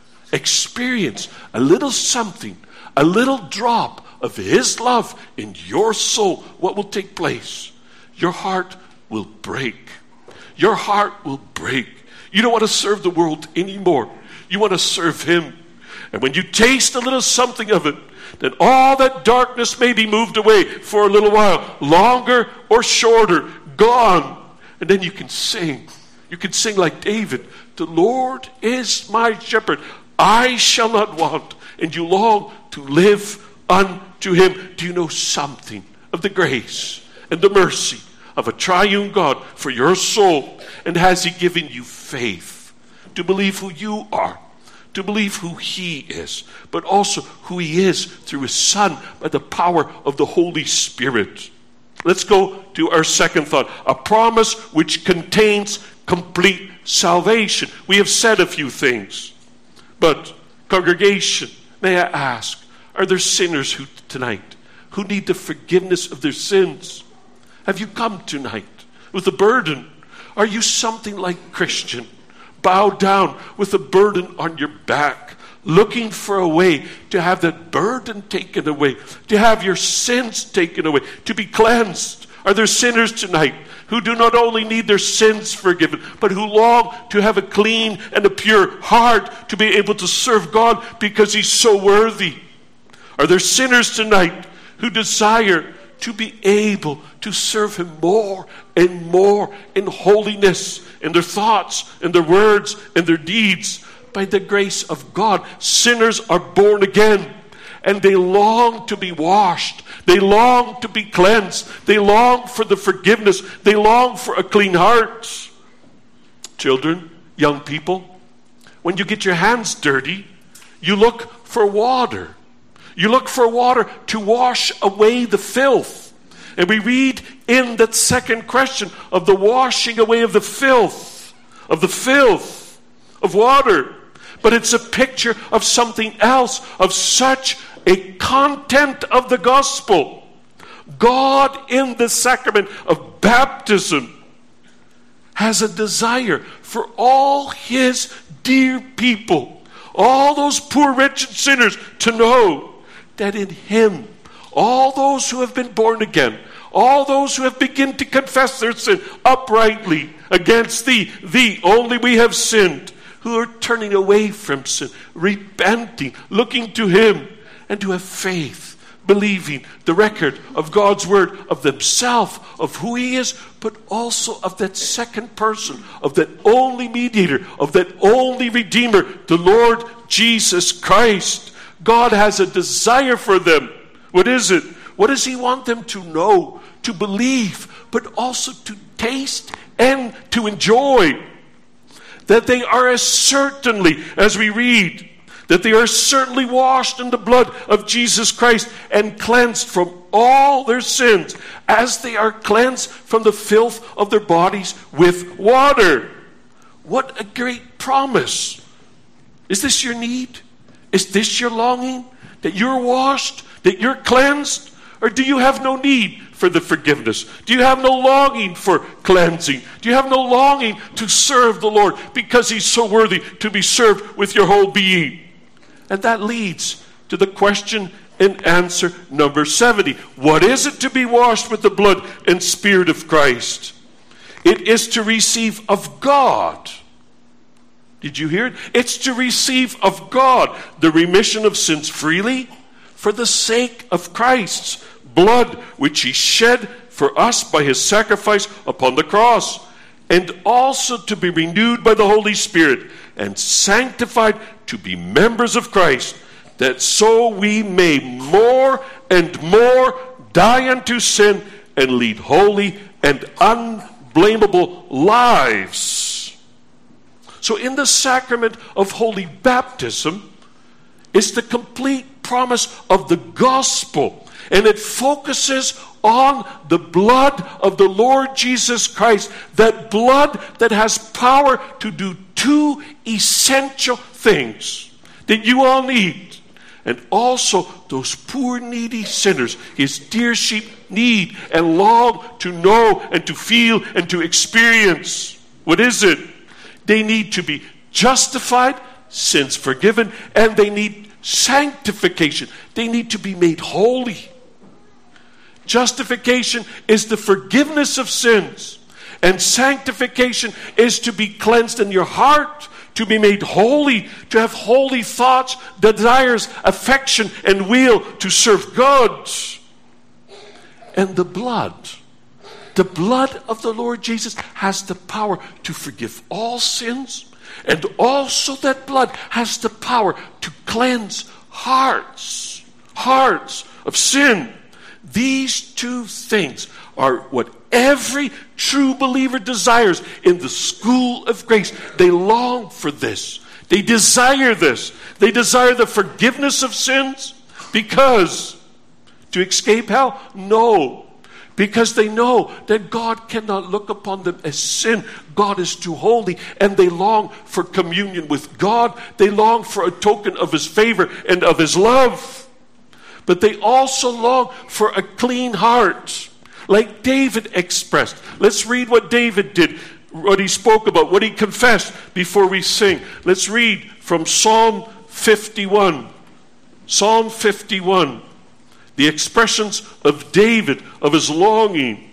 experience a little something, a little drop of his love in your soul. What will take place? Your heart will break. Your heart will break. You don't want to serve the world anymore. You want to serve him. And when you taste a little something of it, then all that darkness may be moved away for a little while, longer or shorter, gone. And then you can sing. You can sing like David, the Lord is my shepherd, I shall not want. And you long to live unto him. Do you know something of the grace and the mercy of a triune God for your soul? And has he given you faith to believe who you are, to believe who he is, but also who he is through his Son by the power of the Holy Spirit? Let's go to our second thought. A promise which contains complete salvation. We have said a few things, but congregation, may I ask, are there sinners who tonight who need the forgiveness of their sins? Have you come tonight with a burden? Are you something like Christian, bowed down with a burden on your back, looking for a way to have that burden taken away, to have your sins taken away, to be cleansed? Are there sinners tonight who do not only need their sins forgiven, but who long to have a clean and a pure heart to be able to serve God because he's so worthy? Are there sinners tonight who desire to be able to serve him more and more in holiness, in their thoughts, in their words, in their deeds? By the grace of God, sinners are born again, and they long to be washed. They long to be cleansed. They long for the forgiveness. They long for a clean heart. Children, young people, when you get your hands dirty, you look for water. You look for water to wash away the filth. And we read in that second question of the washing away of the filth, of the filth of water. But it's a picture of something else, of such a content of the gospel. God in the sacrament of baptism has a desire for all his dear people, all those poor wretched sinners, to know that in him, all those who have been born again, all those who have begun to confess their sin uprightly against thee, thee only we have sinned, who are turning away from sin, repenting, looking to him, and to have faith, believing the record of God's word of themselves, of who he is, but also of that second person, of that only mediator, of that only redeemer, the Lord Jesus Christ. God has a desire for them. What is it? What does he want them to know, to believe, but also to taste and to enjoy? That they are as certainly, as we read, that they are certainly washed in the blood of Jesus Christ and cleansed from all their sins, as they are cleansed from the filth of their bodies with water. What a great promise. Is this your need? Is this your longing? That you're washed? That you're cleansed? Or do you have no need for the forgiveness? Do you have no longing for cleansing? Do you have no longing to serve the Lord because he's so worthy to be served with your whole being? And that leads to the question and answer number seventy. What is it to be washed with the blood and Spirit of Christ? It is to receive of God. Did you hear it? It's to receive of God the remission of sins freely for the sake of Christ's blood, which he shed for us by his sacrifice upon the cross, and also to be renewed by the Holy Spirit and sanctified to be members of Christ, that so we may more and more die unto sin and lead holy and unblameable lives. So in the sacrament of holy baptism is the complete promise of the gospel, and it focuses on the blood of the Lord Jesus Christ, that blood that has power to do two essential things things that you all need. And also those poor needy sinners, his dear sheep, need and long to know and to feel and to experience. What is it? They need to be justified, sins forgiven, and they need sanctification. They need to be made holy. Justification is the forgiveness of sins, and sanctification is to be cleansed in your heart, to be made holy, to have holy thoughts, desires, affection, and will to serve God. And the blood, the blood of the Lord Jesus has the power to forgive all sins, and also that blood has the power to cleanse hearts, hearts of sin. These two things are what every true believer desires in the school of grace. They long for this. They desire this. They desire the forgiveness of sins because to escape hell? No. Because they know that God cannot look upon them as sin. God is too holy, and they long for communion with God. They long for a token of his favor and of his love. But they also long for a clean heart, like David expressed. Let's read what David did, what he spoke about, what he confessed before we sing. Let's read from Psalm fifty-one. Psalm fifty-one. The expressions of David, of his longing.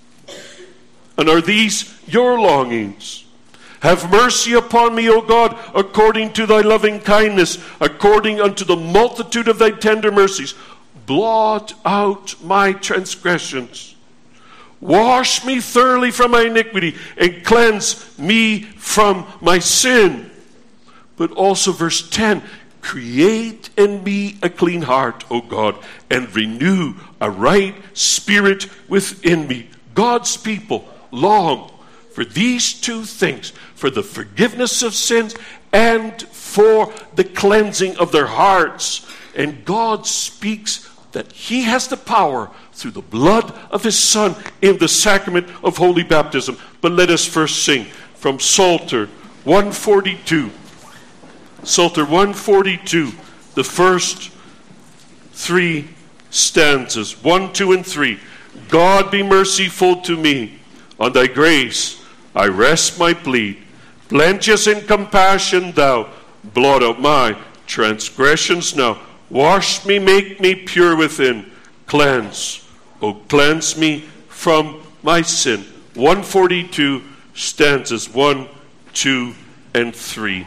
And are these your longings? Have mercy upon me, O God, according to thy loving kindness, according unto the multitude of thy tender mercies. Blot out my transgressions. Wash me thoroughly from my iniquity, and cleanse me from my sin. But also verse ten, create in me a clean heart, O God, and renew a right spirit within me. God's people long for these two things, for the forgiveness of sins and for the cleansing of their hearts. And God speaks that he has the power through the blood of his Son in the sacrament of holy baptism. But let us first sing from Psalter one forty-two. Psalter one forty-two, the first three stanzas, one, two, and three. God be merciful to me, on thy grace I rest my plea. Plenteous in compassion thou, blot out my transgressions now. Wash me, make me pure within. Cleanse, O cleanse me from my sin. one forty-two, stanzas one, two, and three.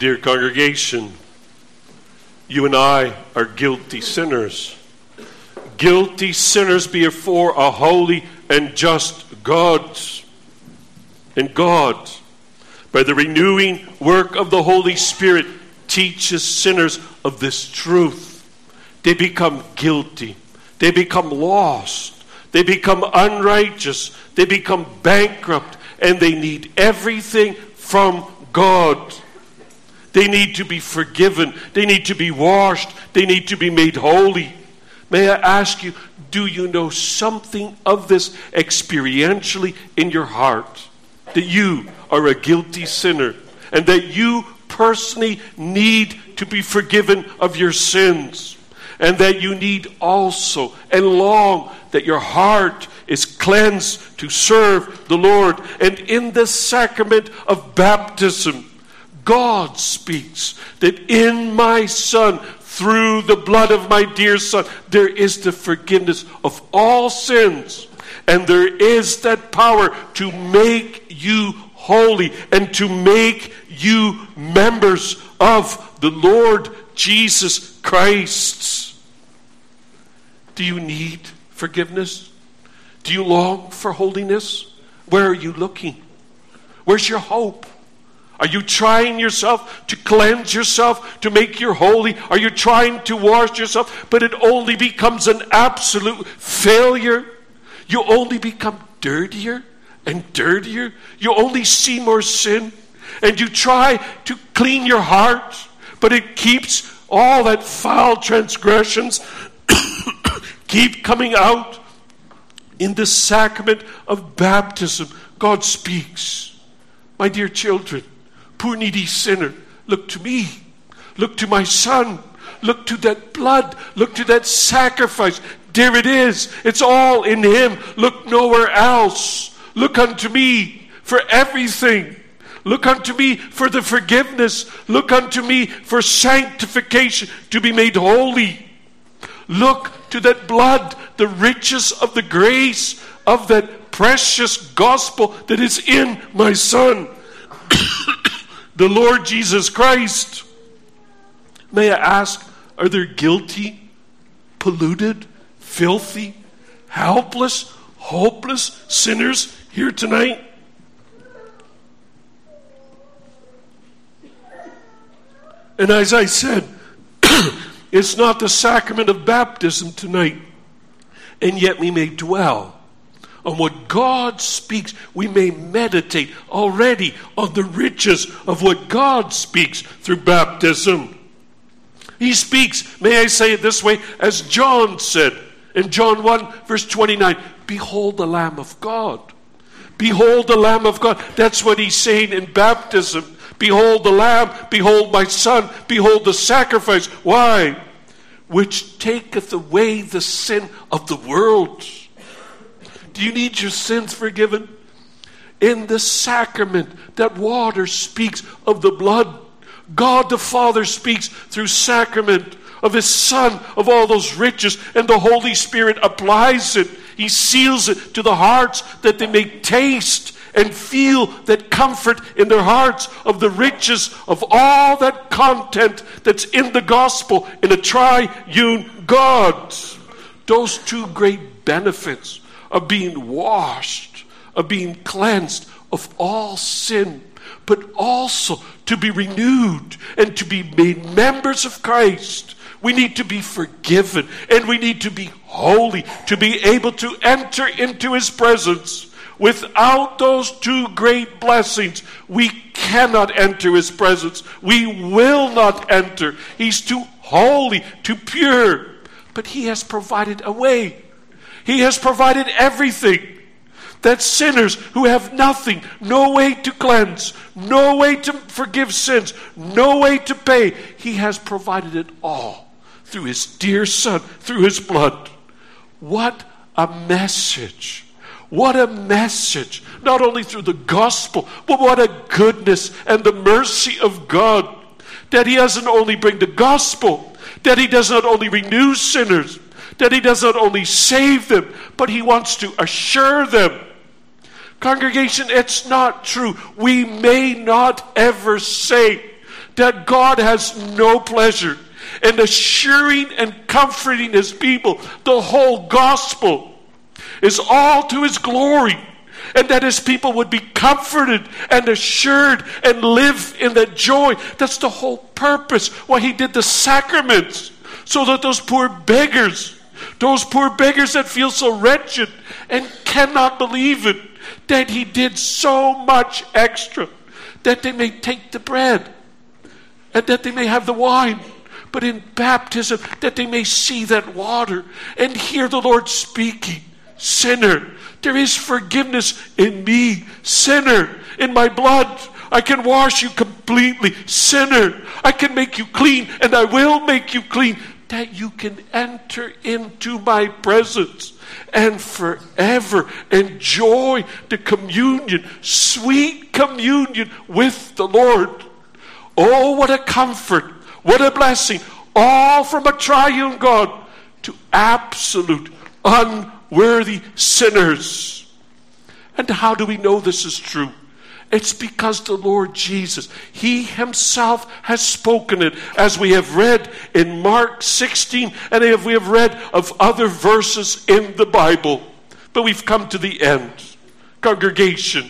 Dear congregation, you and I are guilty sinners. Guilty sinners before a holy and just God. And God, by the renewing work of the Holy Spirit, teaches sinners of this truth. They become guilty. They become lost. They become unrighteous. They become bankrupt. And they need everything from God. They need to be forgiven. They need to be washed. They need to be made holy. May I ask you, do you know something of this experientially in your heart? That you are a guilty sinner and that you personally need to be forgiven of your sins. And that you need also and long that your heart is cleansed to serve the Lord. And in the sacrament of baptism, God speaks that in my Son, through the blood of my dear Son, there is the forgiveness of all sins. And there is that power to make you holy and to make you members of the Lord Jesus Christ. Do you need forgiveness? Do you long for holiness? Where are you looking? Where's your hope? Are you trying yourself to cleanse yourself, to make you holy? Are you trying to wash yourself, but it only becomes an absolute failure? You only become dirtier and dirtier. You only see more sin. And you try to clean your heart, but it keeps all that foul transgressions keep coming out. In the sacrament of baptism, God speaks. My dear children, poor needy sinner, look to me. Look to my Son. Look to that blood. Look to that sacrifice. There it is. It's all in Him. Look nowhere else. Look unto me for everything. Look unto me for the forgiveness. Look unto me for sanctification, to be made holy. Look to that blood, the riches of the grace of that precious gospel that is in my Son, the Lord Jesus Christ. May I ask, are there guilty, polluted, filthy, helpless, hopeless sinners here tonight? And as I said, it's not the sacrament of baptism tonight. And yet we may dwell on what God speaks. We may meditate already on the riches of what God speaks through baptism. He speaks, may I say it this way, as John said in John one verse twenty-nine, behold the Lamb of God. Behold the Lamb of God. That's what he's saying in baptism. Behold the Lamb, behold my Son, behold the sacrifice. Why? Which taketh away the sin of the world. Do you need your sins forgiven? In the sacrament, that water speaks of the blood. God the Father speaks through sacrament of His Son, of all those riches, and the Holy Spirit applies it. He seals it to the hearts that they may taste and feel that comfort in their hearts of the riches of all that content that's in the gospel in a triune God. Those two great benefits of being washed, of being cleansed of all sin, but also to be renewed and to be made members of Christ. We need to be forgiven and we need to be holy to be able to enter into His presence. Without those two great blessings, we cannot enter His presence. We will not enter. He's too holy, too pure. But He has provided a way. He has provided everything. That sinners who have nothing, no way to cleanse, no way to forgive sins, no way to pay, He has provided it all through His dear Son, through His blood. What a message. What a message, not only through the gospel, but what a goodness and the mercy of God, that He doesn't only bring the gospel, that He does not only renew sinners, that He does not only save them, but He wants to assure them. Congregation, it's not true. We may not ever say that God has no pleasure in assuring and comforting his people. The whole gospel is all to his glory, and that his people would be comforted and assured and live in that joy. That's the whole purpose why he did the sacraments, so that those poor beggars, those poor beggars that feel so wretched and cannot believe it, that he did so much extra, that they may take the bread and that they may have the wine, but in baptism that they may see that water and hear the Lord speaking. Sinner, there is forgiveness in me. Sinner, in my blood I can wash you completely. Sinner, I can make you clean, and I will make you clean, that you can enter into my presence and forever enjoy the communion, sweet communion with the Lord. Oh, what a comfort, what a blessing, all from a triune God to absolute, unworthy sinners. And how do we know this is true? It's because the Lord Jesus, he himself has spoken it, as we have read in Mark sixteen, and as we have read of other verses in the Bible. But we've come to the end. Congregation,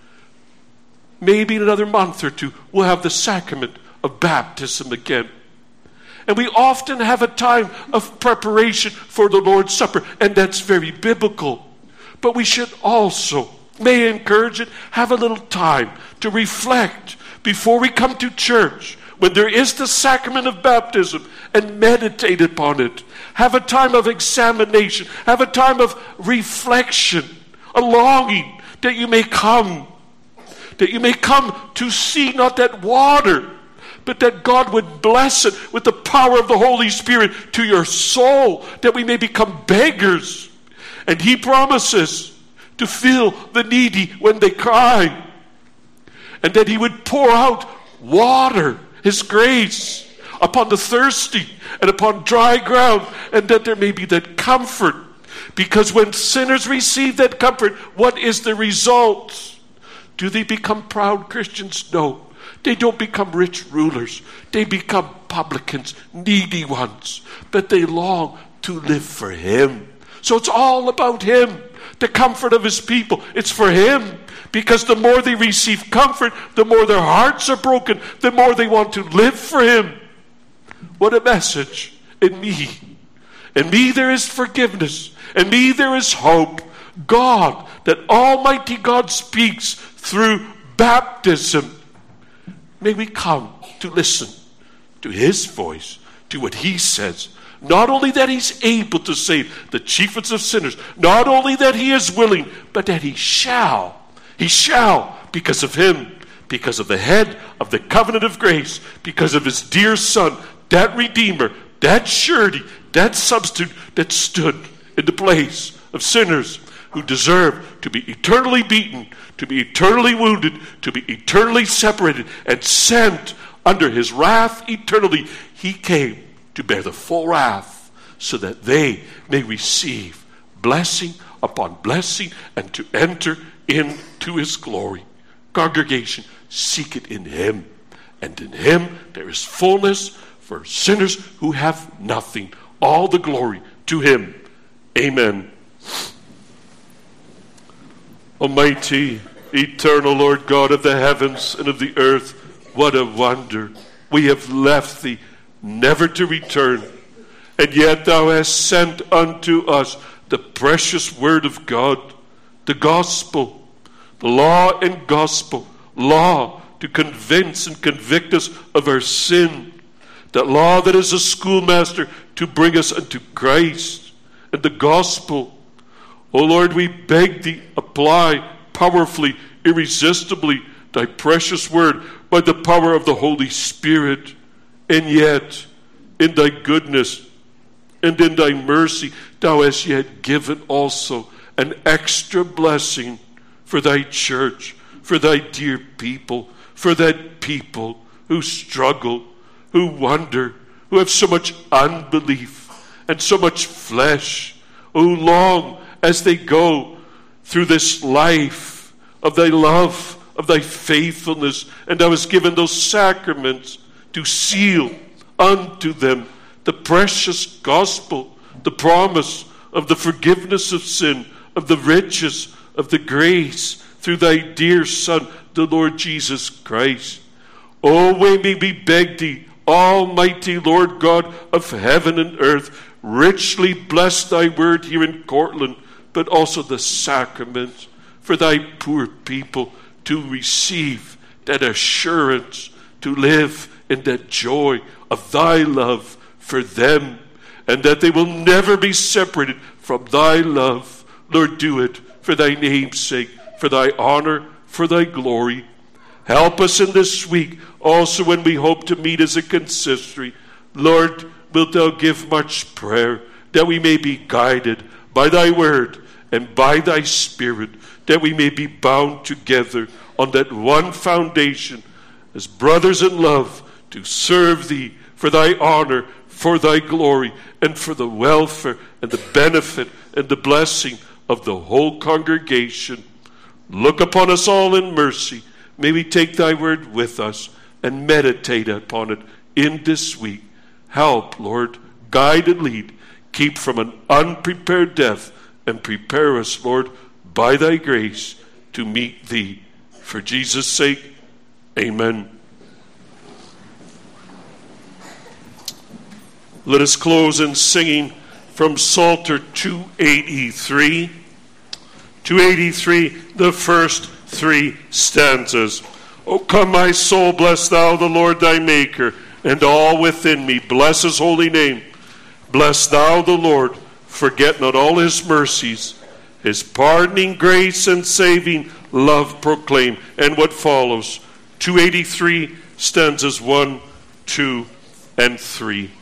maybe in another month or two, we'll have the sacrament of baptism again. And we often have a time of preparation for the Lord's Supper, and that's very biblical. But we should also, may I encourage it, have a little time to reflect before we come to church, when there is the sacrament of baptism, and meditate upon it. Have a time of examination. Have a time of reflection, a longing that you may come, that you may come to see not that water, but that God would bless it with the power of the Holy Spirit to your soul, that we may become beggars. And he promises to fill the needy when they cry, and that he would pour out water, his grace, upon the thirsty and upon dry ground, and that there may be that comfort. Because when sinners receive that comfort, what is the result? Do they become proud Christians? No. They don't become rich rulers. They become publicans, needy ones. But they long to live for him. So it's all about him. The comfort of his people. It's for him. Because the more they receive comfort, the more their hearts are broken, the more they want to live for him. What a message. In me. In me there is forgiveness. In me there is hope. God, that Almighty God speaks through baptism. May we come to listen to his voice, to what he says. Not only that he's able to save the chiefest of sinners, not only that he is willing, but that he shall. He shall, because of him, because of the head of the covenant of grace, because of his dear son, that Redeemer, that surety, that substitute that stood in the place of sinners who deserve to be eternally beaten, to be eternally wounded, to be eternally separated, and sent under his wrath eternally. He came to bear the full wrath, so that they may receive blessing upon blessing, and to enter into his glory. Congregation, seek it in him, and in him there is fullness for sinners who have nothing. All the glory to him. Amen. Almighty, eternal Lord God of the heavens and of the earth, what a wonder. We have left thee never to return, and yet thou hast sent unto us the precious word of God, the gospel, the law and gospel, law to convince and convict us of our sin, that law that is a schoolmaster to bring us unto Christ, and the gospel. O Lord, we beg thee, apply powerfully, irresistibly thy precious word by the power of the Holy Spirit. And yet, in thy goodness and in thy mercy, thou hast yet given also an extra blessing for thy church, for thy dear people, for that people who struggle, who wonder, who have so much unbelief and so much flesh, who long as they go through this life of thy love, of thy faithfulness, and thou hast given those sacraments to seal unto them the precious gospel, the promise of the forgiveness of sin, of the riches of the grace through thy dear Son, the Lord Jesus Christ. O may we beg thee, Almighty Lord God of heaven and earth, richly bless thy word here in Cortland, but also the sacraments, for thy poor people to receive that assurance, to live in that joy of thy love for them, and that they will never be separated from thy love. Lord, do it for thy name's sake, for thy honor, for thy glory. Help us in this week, also when we hope to meet as a consistory. Lord, wilt thou give much prayer, that we may be guided by thy word and by thy Spirit, that we may be bound together on that one foundation as brothers in love, to serve thee for thy honor, for thy glory, and for the welfare and the benefit and the blessing of the whole congregation. Look upon us all in mercy. May we take thy word with us and meditate upon it in this week. Help, Lord, guide and lead. Keep from an unprepared death, and prepare us, Lord, by thy grace to meet thee. For Jesus' sake, amen. Let us close in singing from Psalter two eighty-three. two eighty-three, the first three stanzas. O come, my soul, bless thou the Lord thy Maker, and all within me bless his holy name. Bless thou the Lord, forget not all his mercies, his pardoning grace and saving love proclaim. And what follows? two eighty-three, stanzas one, two, and three.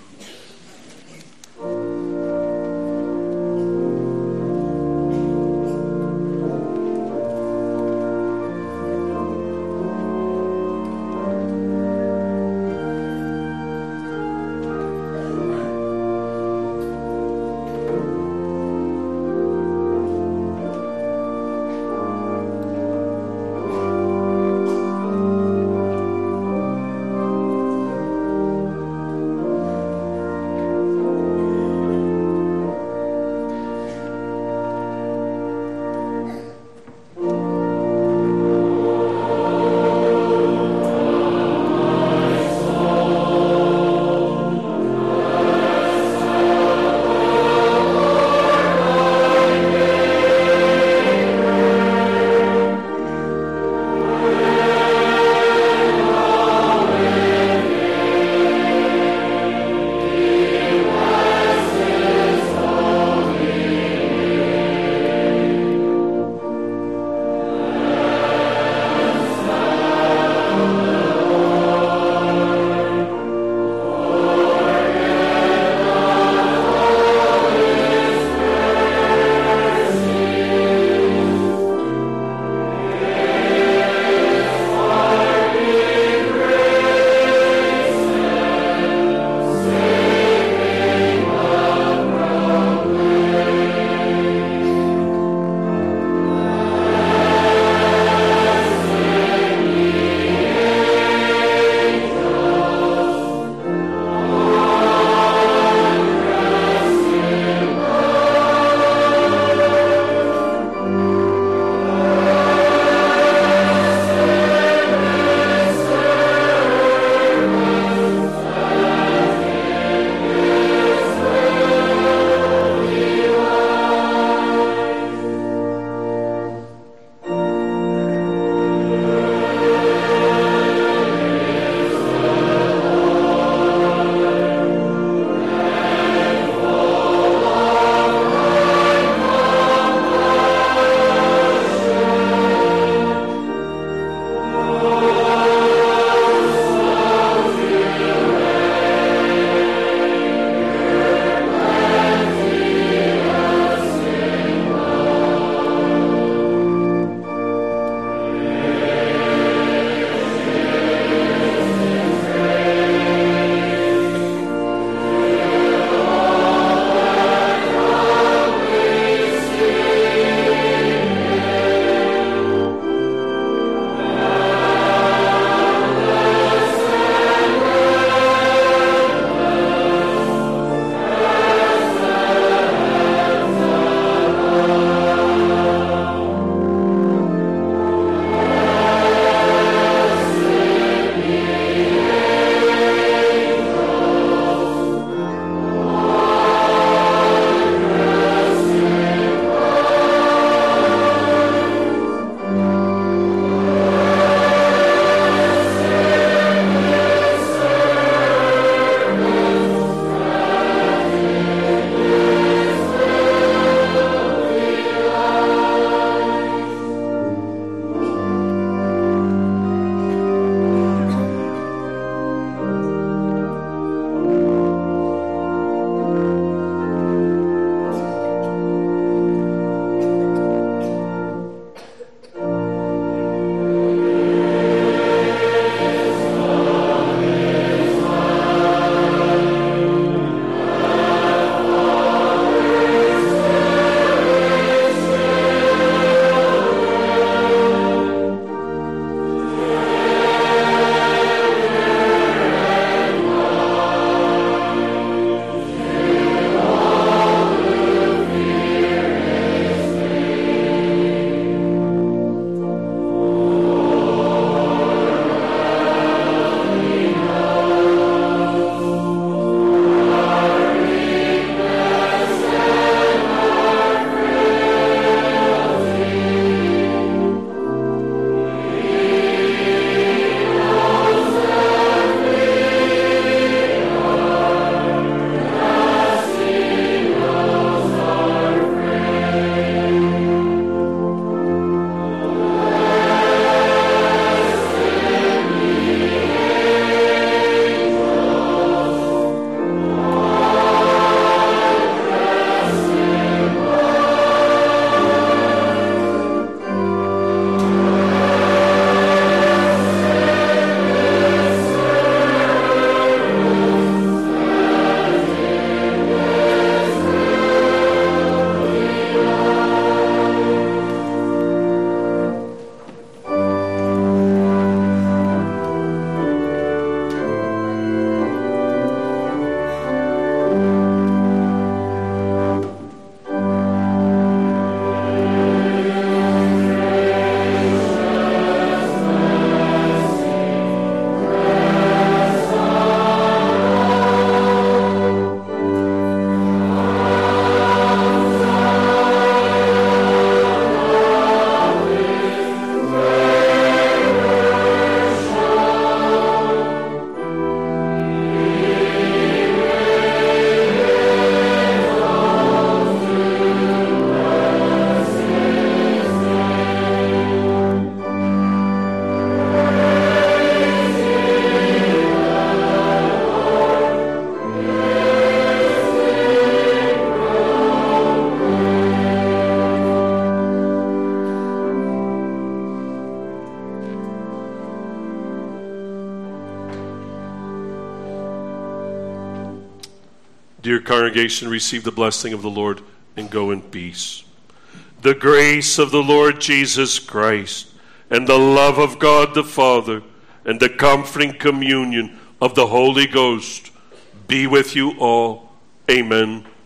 Dear congregation, receive the blessing of the Lord and go in peace. The grace of the Lord Jesus Christ and the love of God the Father and the comforting communion of the Holy Ghost be with you all. Amen.